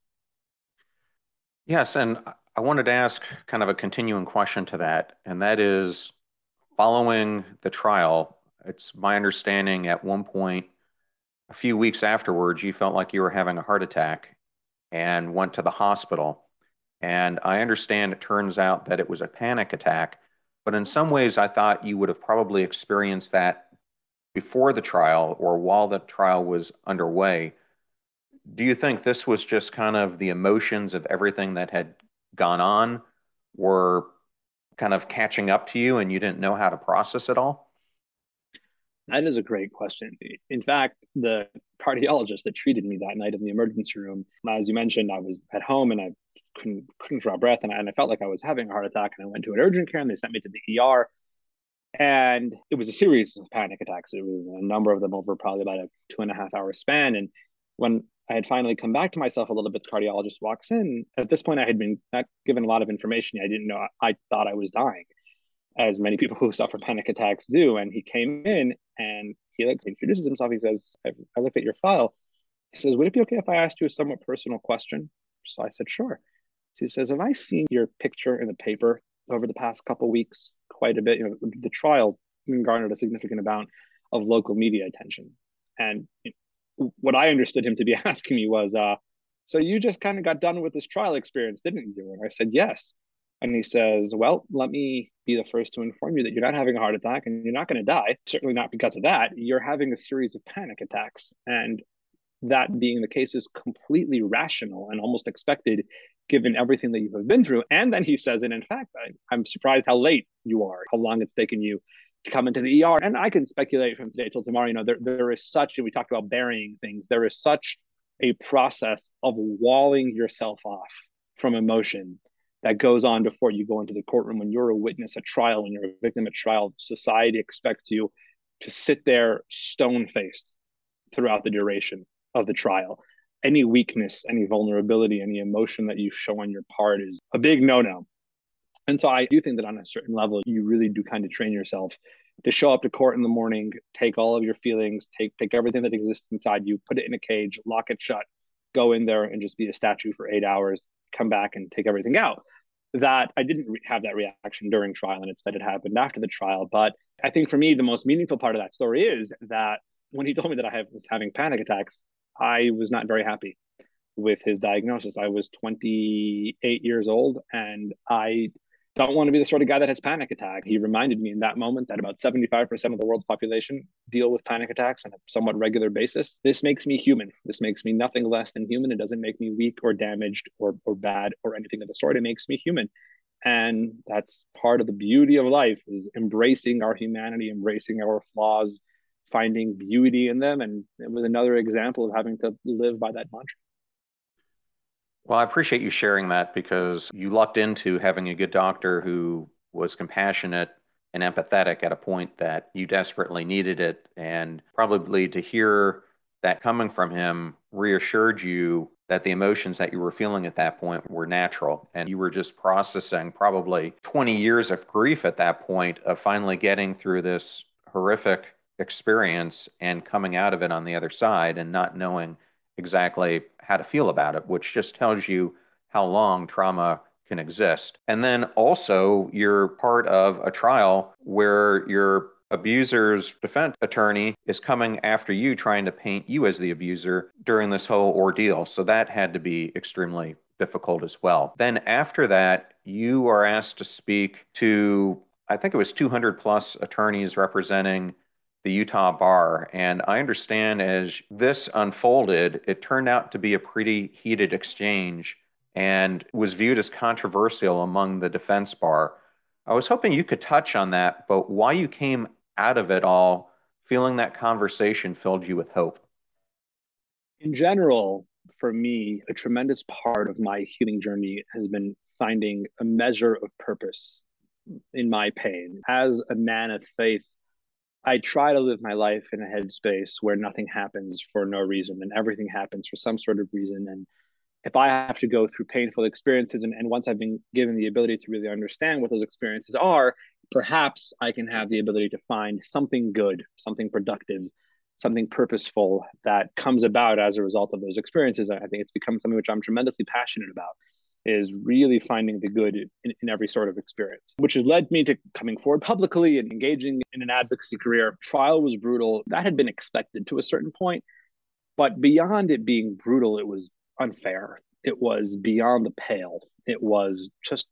Yes, and I wanted to ask kind of a continuing question to that, and that is following the trial, it's my understanding at one point, a few weeks afterwards, you felt like you were having a heart attack and went to the hospital. And I understand it turns out that it was a panic attack, but in some ways, I thought you would have probably experienced that before the trial or while the trial was underway. Do you think this was just kind of the emotions of everything that had gone on were kind of catching up to you and you didn't know how to process it all? That is a great question. In fact, the cardiologist that treated me that night in the emergency room, as you mentioned, I was at home and I couldn't draw breath, and I felt like I was having a heart attack, and I went to an urgent care and they sent me to the ER. And it was a series of panic attacks. It was a number of them over probably about a 2.5 hour span. And when I had finally come back to myself a little bit, the cardiologist walks in. At this point, I had been not given a lot of information. I didn't know. I thought I was dying, as many people who suffer panic attacks do. And he came in and he like introduces himself. He says, I looked at your file. He says, would it be okay if I asked you a somewhat personal question? So I said, sure. So he says, have I seen your picture in the paper over the past couple of weeks quite a bit? The trial garnered a significant amount of local media attention. And what I understood him to be asking me was, so you just kind of got done with this trial experience, didn't you? And I said, yes. And he says, well, let me be the first to inform you that you're not having a heart attack and you're not going to die. Certainly not because of that. You're having a series of panic attacks. And that being the case is completely rational and almost expected given everything that you have been through. And then he says, and in fact, I'm surprised how late you are, how long it's taken you to come into the ER. And I can speculate from today till tomorrow, there is such, and we talked about burying things, there is such a process of walling yourself off from emotion that goes on before you go into the courtroom. When you're a witness at trial, when you're a victim at trial, society expects you to sit there stone faced throughout the duration of the trial. Any weakness, any vulnerability, any emotion that you show on your part is a big no-no. And so I do think that on a certain level, you really do kind of train yourself to show up to court in the morning, take all of your feelings, take everything that exists inside you, put it in a cage, lock it shut, go in there and just be a statue for 8 hours, come back and take everything out. That I didn't have that reaction during trial, and instead it happened after the trial. But I think for me, the most meaningful part of that story is that when he told me that I was having panic attacks, I was not very happy with his diagnosis. I was 28 years old, and I don't want to be the sort of guy that has panic attack. He reminded me in that moment that about 75% of the world's population deal with panic attacks on a somewhat regular basis. This makes me human. This makes me nothing less than human. It doesn't make me weak or damaged or bad or anything of the sort. It makes me human. And that's part of the beauty of life, is embracing our humanity, embracing our flaws, finding beauty in them. And it was another example of having to live by that mantra. Well, I appreciate you sharing that because you lucked into having a good doctor who was compassionate and empathetic at a point that you desperately needed it. And probably to hear that coming from him reassured you that the emotions that you were feeling at that point were natural. And you were just processing probably 20 years of grief at that point of finally getting through this horrific experience and coming out of it on the other side and not knowing exactly how to feel about it, which just tells you how long trauma can exist. And then also, you're part of a trial where your abuser's defense attorney is coming after you, trying to paint you as the abuser during this whole ordeal. So that had to be extremely difficult as well. Then after that, you are asked to speak to, I think it was 200 plus attorneys representing the Utah bar. And I understand as this unfolded, it turned out to be a pretty heated exchange and was viewed as controversial among the defense bar. I was hoping you could touch on that, but why you came out of it all feeling that conversation filled you with hope. In general, for me, a tremendous part of my healing journey has been finding a measure of purpose in my pain. As a man of faith, I try to live my life in a headspace where nothing happens for no reason and everything happens for some sort of reason. And if I have to go through painful experiences, and once I've been given the ability to really understand what those experiences are, perhaps I can have the ability to find something good, something productive, something purposeful that comes about as a result of those experiences. I think it's become something which I'm tremendously passionate about, is really finding the good in every sort of experience, which has led me to coming forward publicly and engaging in an advocacy career. Trial was brutal. That had been expected to a certain point, but beyond it being brutal, it was unfair. It was beyond the pale. It was just,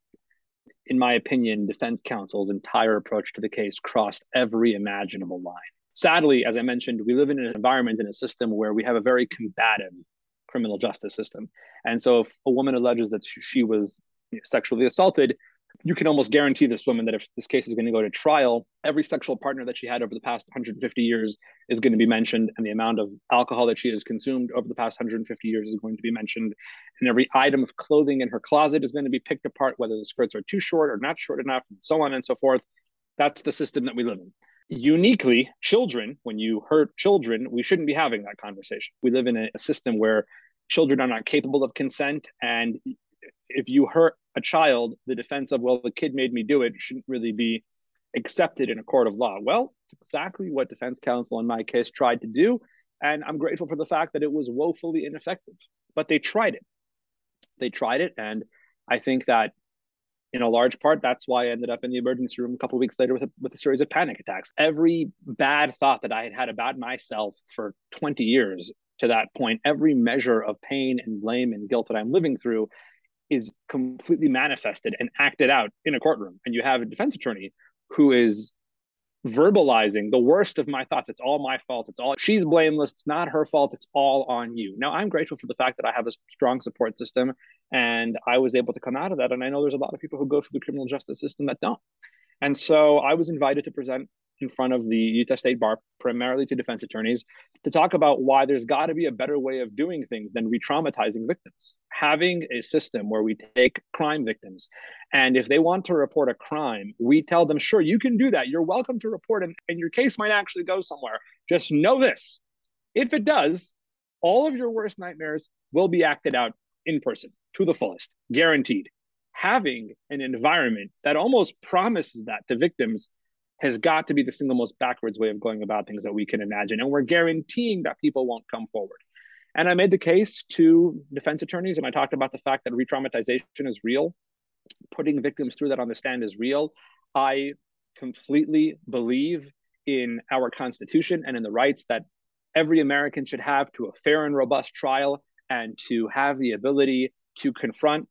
in my opinion, defense counsel's entire approach to the case crossed every imaginable line. Sadly, as I mentioned, we live in an environment, in a system where we have a very combative criminal justice system. And so if a woman alleges that she was sexually assaulted, you can almost guarantee this woman that if this case is going to go to trial, every sexual partner that she had over the past 150 years is going to be mentioned, and the amount of alcohol that she has consumed over the past 150 years is going to be mentioned, and every item of clothing in her closet is going to be picked apart, whether the skirts are too short or not short enough, and so on and so forth. That's the system that we live in. Uniquely, children, when you hurt children, we shouldn't be having that conversation. We live in a system where children are not capable of consent, and if you hurt a child, the defense of, well, the kid made me do it, shouldn't really be accepted in a court of law. Well, it's exactly what defense counsel in my case tried to do. And I'm grateful for the fact that it was woefully ineffective, but they tried it. They tried it. And I think that in a large part, that's why I ended up in the emergency room a couple of weeks later with a series of panic attacks. Every bad thought that I had had about myself for 20 years to that point, every measure of pain and blame and guilt that I'm living through is completely manifested and acted out in a courtroom. And you have a defense attorney who is verbalizing the worst of my thoughts. It's all my fault. It's all, she's blameless. It's not her fault. It's all on you. Now, I'm grateful for the fact that I have a strong support system and I was able to come out of that. And I know there's a lot of people who go through the criminal justice system that don't. And so I was invited to present in front of the Utah State Bar, primarily to defense attorneys, to talk about why there's got to be a better way of doing things than re-traumatizing victims. Having a system where we take crime victims, and if they want to report a crime, we tell them, sure, you can do that. You're welcome to report, and your case might actually go somewhere. Just know this. If it does, all of your worst nightmares will be acted out in person to the fullest, guaranteed. Having an environment that almost promises that to victims has got to be the single most backwards way of going about things that we can imagine. And we're guaranteeing that people won't come forward. And I made the case to defense attorneys, and I talked about the fact that re-traumatization is real. Putting victims through that on the stand is real. I completely believe in our Constitution and in the rights that every American should have to a fair and robust trial and to have the ability to confront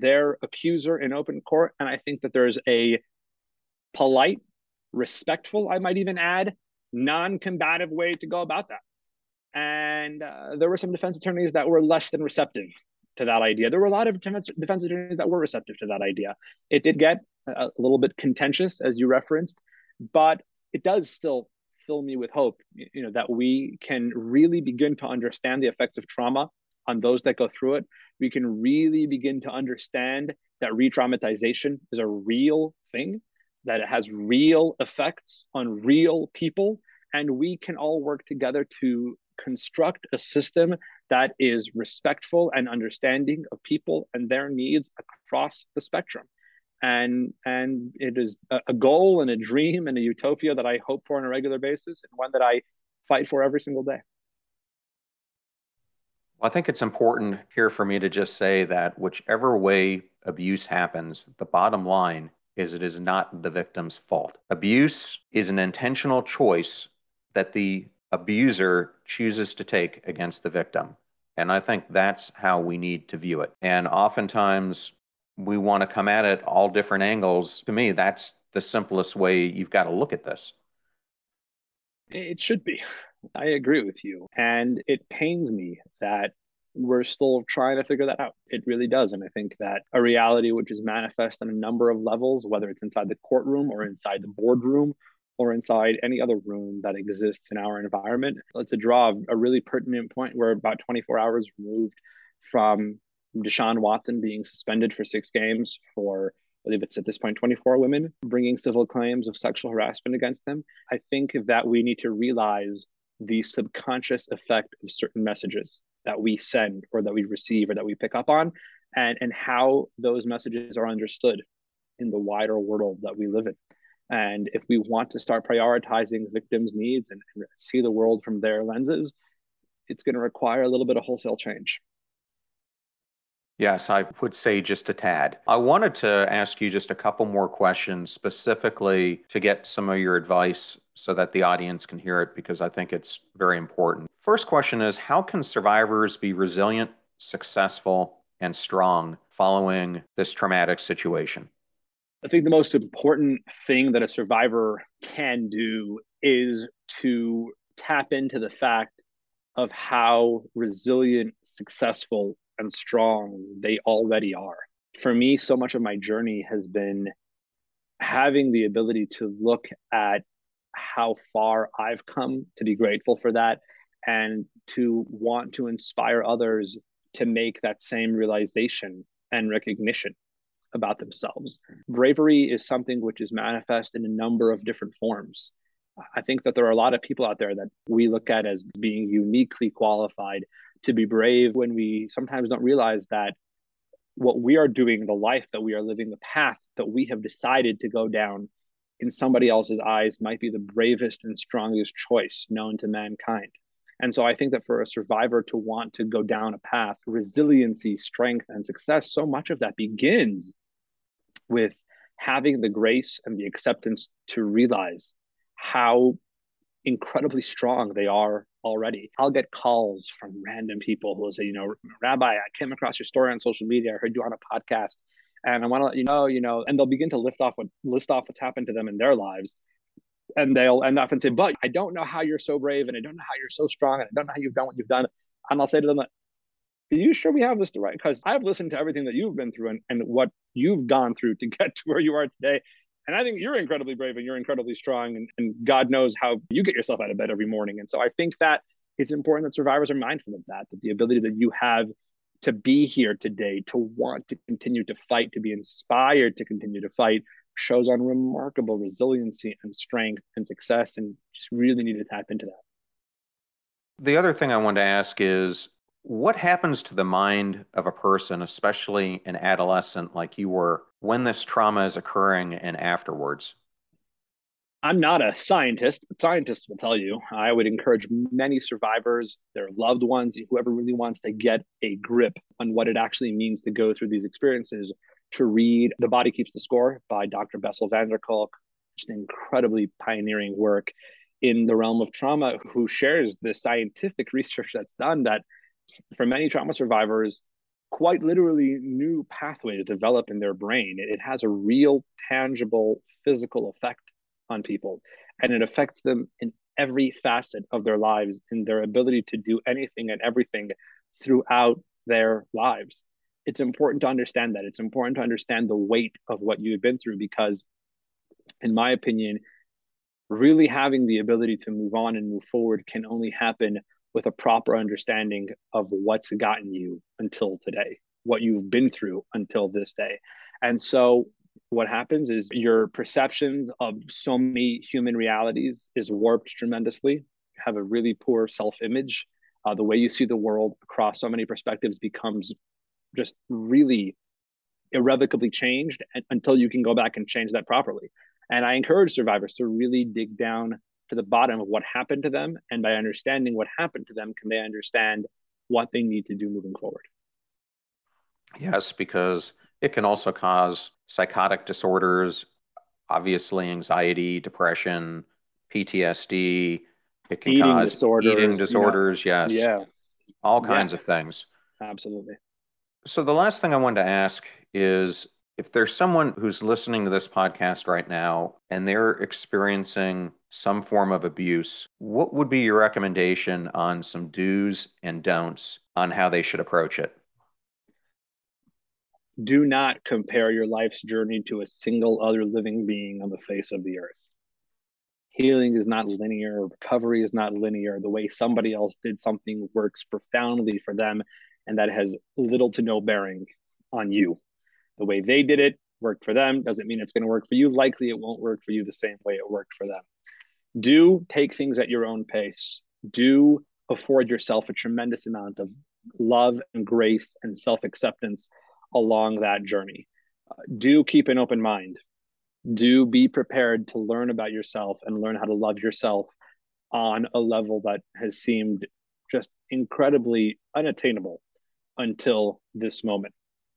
their accuser in open court. And I think that there's a polite, respectful, I might even add, non-combative way to go about that. And there were some defense attorneys that were less than receptive to that idea. There were a lot of defense attorneys that were receptive to that idea. It did get a little bit contentious, as you referenced, but it does still fill me with hope, that we can really begin to understand the effects of trauma on those that go through it. We can really begin to understand that re-traumatization is a real thing, that it has real effects on real people, and we can all work together to construct a system that is respectful and understanding of people and their needs across the spectrum. And it is a goal and a dream and a utopia that I hope for on a regular basis, and one that I fight for every single day. Well, I think it's important here for me to just say that whichever way abuse happens, the bottom line is it is not the victim's fault. Abuse is an intentional choice that the abuser chooses to take against the victim. And I think that's how we need to view it. And oftentimes we want to come at it all different angles. To me, that's the simplest way you've got to look at this. It should be. I agree with you. And it pains me that we're still trying to figure that out. It really does. And I think that a reality which is manifest on a number of levels, whether it's inside the courtroom or inside the boardroom or inside any other room that exists in our environment. To draw a really pertinent point, we're about 24 hours removed from Deshaun Watson being suspended for 6 games for, I believe it's at this point 24 women, bringing civil claims of sexual harassment against them. I think that we need to realize the subconscious effect of certain messages that we send or that we receive or that we pick up on, and how those messages are understood in the wider world that we live in. And if we want to start prioritizing victims' needs and see the world from their lenses, it's going to require a little bit of wholesale change. Yes, I would say just a tad. I wanted to ask you just a couple more questions specifically to get some of your advice so that the audience can hear it, because I think it's very important. First question is, how can survivors be resilient, successful, and strong following this traumatic situation? I think the most important thing that a survivor can do is to tap into the fact of how resilient, successful, and strong they already are. For me, so much of my journey has been having the ability to look at how far I've come, to be grateful for that, and to want to inspire others to make that same realization and recognition about themselves. Bravery is something which is manifest in a number of different forms. I think that there are a lot of people out there that we look at as being uniquely qualified to be brave, when we sometimes don't realize that what we are doing, the life that we are living, the path that we have decided to go down, in somebody else's eyes might be the bravest and strongest choice known to mankind. And so I think that for a survivor to want to go down a path, resiliency, strength, and success, so much of that begins with having the grace and the acceptance to realize how incredibly strong they are already. I'll get calls from random people who will say, Rabbi, I came across your story on social media. I heard you on a podcast, and I want to let you know, and they'll begin to list off what's happened to them in their lives. And they'll end up and say, but I don't know how you're so brave, and I don't know how you're so strong, and I don't know how you've done what you've done. And I'll say to them, are you sure we have this right? Because I've listened to everything that you've been through and what you've gone through to get to where you are today. And I think you're incredibly brave and you're incredibly strong, and God knows how you get yourself out of bed every morning. And so I think that it's important that survivors are mindful of that the ability that you have to be here today, to want to continue to fight, to be inspired to continue to fight, shows on remarkable resiliency and strength and success, and just really need to tap into that. The other thing I wanted to ask is, what happens to the mind of a person, especially an adolescent like you were, when this trauma is occurring and afterwards? I'm not a scientist, but scientists will tell you. I would encourage many survivors, their loved ones, whoever really wants to get a grip on what it actually means to go through these experiences, to read The Body Keeps the Score by Dr. Bessel van der Kolk, just incredibly pioneering work in the realm of trauma, who shares the scientific research that's done that for many trauma survivors, quite literally new pathways develop in their brain. It has a real, tangible, physical effect on people, and it affects them in every facet of their lives, in their ability to do anything and everything throughout their lives. It's important to understand that. It's important to understand the weight of what you've been through because, in my opinion, really having the ability to move on and move forward can only happen with a proper understanding of what's gotten you until today, what you've been through until this day. And so what happens is your perceptions of so many human realities is warped tremendously. You have a really poor self-image. The way you see the world across so many perspectives becomes just really irrevocably changed until you can go back and change that properly. And I encourage survivors to really dig down to the bottom of what happened to them. And by understanding what happened to them, can they understand what they need to do moving forward? Yes, because it can also cause psychotic disorders, obviously anxiety, depression, PTSD. It can Eating cause eating disorders, disorders, yes, yeah, all yeah, kinds of things. absolutely. So the last thing I wanted to ask is if there's someone who's listening to this podcast right now and they're experiencing some form of abuse, what would be your recommendation on some do's and don'ts on how they should approach it? Do not compare your life's journey to a single other living being on the face of the earth. Healing is not linear, recovery is not linear. The way somebody else did something works profoundly for them, and that has little to no bearing on you. The way they did it worked for them doesn't mean it's going to work for you. Likely, it won't work for you the same way it worked for them. Do take things at your own pace. Do afford yourself a tremendous amount of love and grace and self acceptance along that journey. Do keep an open mind. Do be prepared to learn about yourself and learn how to love yourself on a level that has seemed just incredibly unattainable until this moment.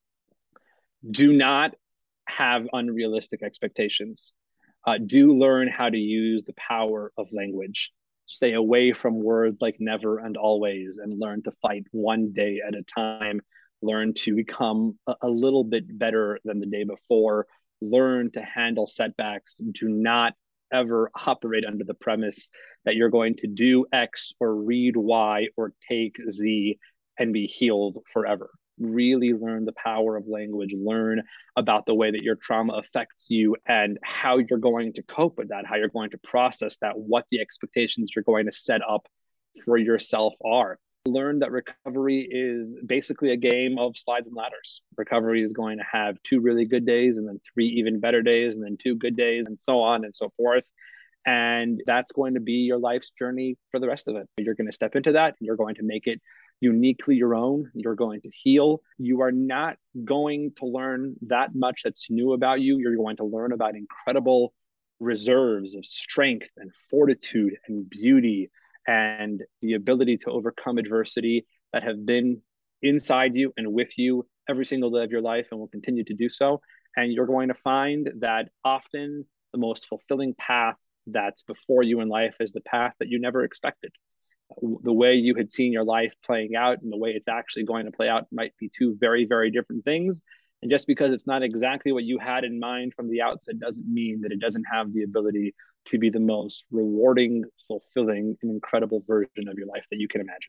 Do not have unrealistic expectations. Do learn how to use the power of language. Stay away from words like never and always, and learn to fight one day at a time. Learn to become a little bit better than the day before. Learn to handle setbacks. Do not ever operate under the premise that you're going to do X or read Y or take Z and be healed forever. Really learn the power of language, learn about the way that your trauma affects you and how you're going to cope with that, how you're going to process that, what the expectations you're going to set up for yourself are. Learn that recovery is basically a game of slides and ladders. Recovery is going to have 2 really good days and then 3 even better days and then 2 good days and so on and so forth. And that's going to be your life's journey for the rest of it. You're going to step into that. You're going to make it uniquely your own. You're going to heal. You are not going to learn that much that's new about you. You're going to learn about incredible reserves of strength and fortitude and beauty and the ability to overcome adversity that have been inside you and with you every single day of your life and will continue to do so. And you're going to find that often the most fulfilling path that's before you in life is the path that you never expected. The way you had seen your life playing out and the way it's actually going to play out might be 2 very, very different things. And just because it's not exactly what you had in mind from the outset doesn't mean that it doesn't have the ability to be the most rewarding, fulfilling, and incredible version of your life that you can imagine.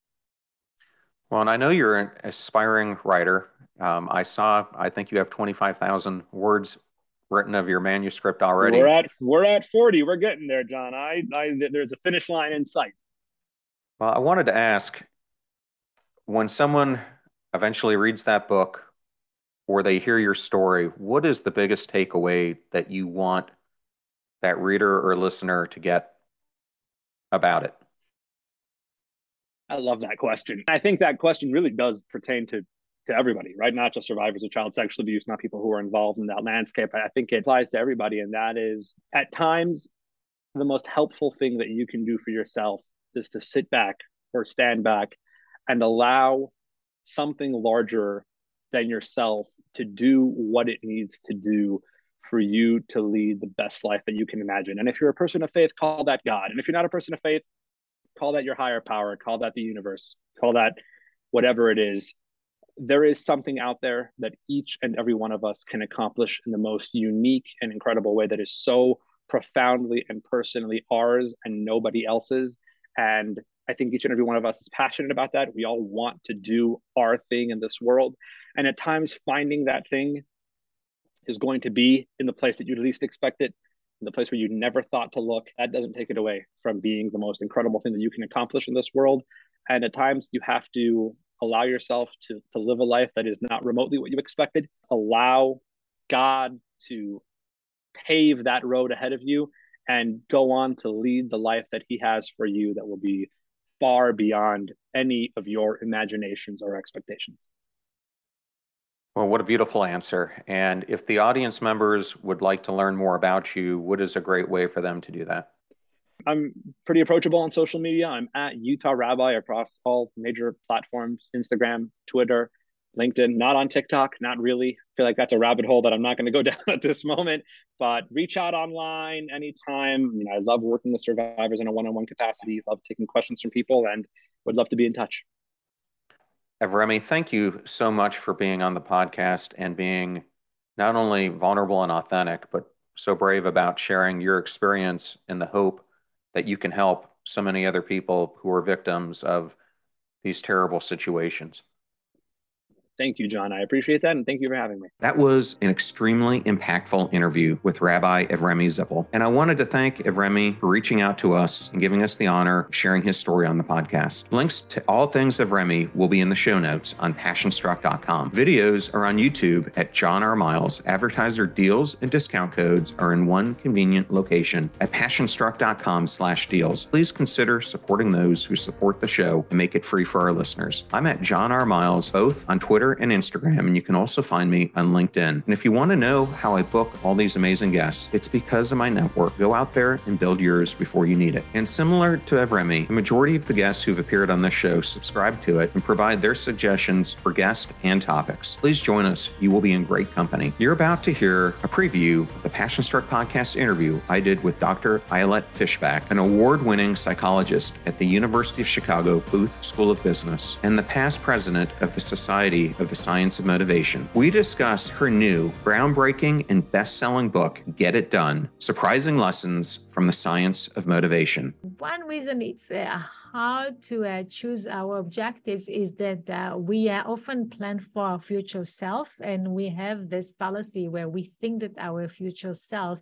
Well, and I know you're an aspiring writer. I think you have 25,000 words written of your manuscript We're already. at we're at 40. We're getting there, John. There's a finish line in sight. Well, I wanted to ask, when someone eventually reads that book or they hear your story, what is the biggest takeaway that you want that reader or listener to get about it? I love that question. I think that question really does pertain to everybody, right? Not just survivors of child sexual abuse, not people who are involved in that landscape. I think it applies to everybody. And that is, at times, the most helpful thing that you can do for yourself is to sit back or stand back and allow something larger than yourself to do what it needs to do for you to lead the best life that you can imagine. And if you're a person of faith, call that God. And if you're not a person of faith, call that your higher power, call that the universe, call that whatever it is. there is something out there that each and every one of us can accomplish in the most unique and incredible way that is so profoundly and personally ours and nobody else's. And I think each and every one of us is passionate about that. We all want to do our thing in this world. And at times, finding that thing is going to be in the place that you least expect it, in the place where you never thought to look. That doesn't take it away from being the most incredible thing that you can accomplish in this world. And at times, you have to allow yourself to live a life that is not remotely what you expected. Allow God to pave that road ahead of you and go on to lead the life that he has for you that will be far beyond any of your imaginations or expectations. Well, what a beautiful answer. And if the audience members would like to learn more about you, what is a great way for them to do that? I'm pretty approachable on social media. I'm at Utah Rabbi across all major platforms, Instagram, Twitter, LinkedIn, not on TikTok, not really. I feel like that's a rabbit hole that I'm not going to go down at this moment, but reach out online anytime. I love working with survivors in a one-on-one capacity, love taking questions from people, and would love to be in touch. Evremi, thank you so much for being on the podcast and being not only vulnerable and authentic, but so brave about sharing your experience in the hope that you can help so many other people who are victims of these terrible situations. Thank you, John. I appreciate that, and thank you for having me. That was an extremely impactful interview with Rabbi Evremi Zippel. And I wanted to thank Evremi for reaching out to us and giving us the honor of sharing his story on the podcast. Links to all things Evremi will be in the show notes on passionstruck.com. Videos are on YouTube at John R. Miles. Advertiser deals and discount codes are in one convenient location at passionstruck.com/deals. Please consider supporting those who support the show and make it free for our listeners. I'm at John R. Miles, both on Twitter and Instagram, and you can also find me on LinkedIn. And if you want to know how I book all these amazing guests, it's because of my network. Go out there and build yours before you need it. And similar to Evremi, the majority of the guests who've appeared on this show subscribe to it and provide their suggestions for guests and topics. Please join us. You will be in great company. You're about to hear a preview of the Passion Struck podcast interview I did with Dr. Ayelet Fishback, an award-winning psychologist at the University of Chicago Booth School of Business and the past president of the Society of the Science of Motivation. We discuss her new, groundbreaking, and best-selling book, Get It Done: Surprising Lessons from the Science of Motivation. One reason it's hard to choose our objectives is that we often plan for our future self, and we have this fallacy where we think that our future self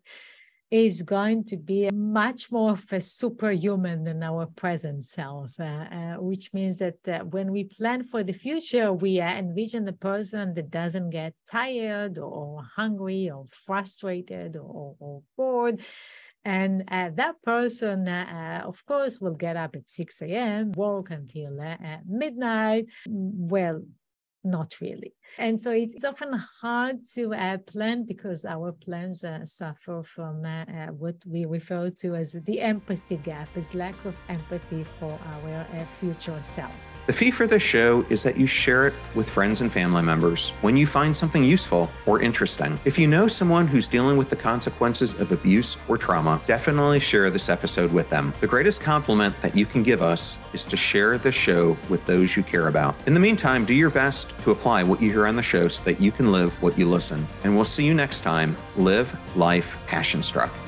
is going to be much more of a superhuman than our present self, which means that when we plan for the future, we envision the person that doesn't get tired or hungry or frustrated or bored. And that person, of course, will get up at 6 a.m., work until midnight. Well, not really. And so it's often hard to plan because our plans suffer from what we refer to as the empathy gap, as lack of empathy for our future self. The fee for this show is that you share it with friends and family members when you find something useful or interesting. If you know someone who's dealing with the consequences of abuse or trauma, definitely share this episode with them. The greatest compliment that you can give us is to share the show with those you care about. In the meantime, do your best to apply what you hear on the show so that you can live what you listen. And we'll see you next time. Live life passion struck.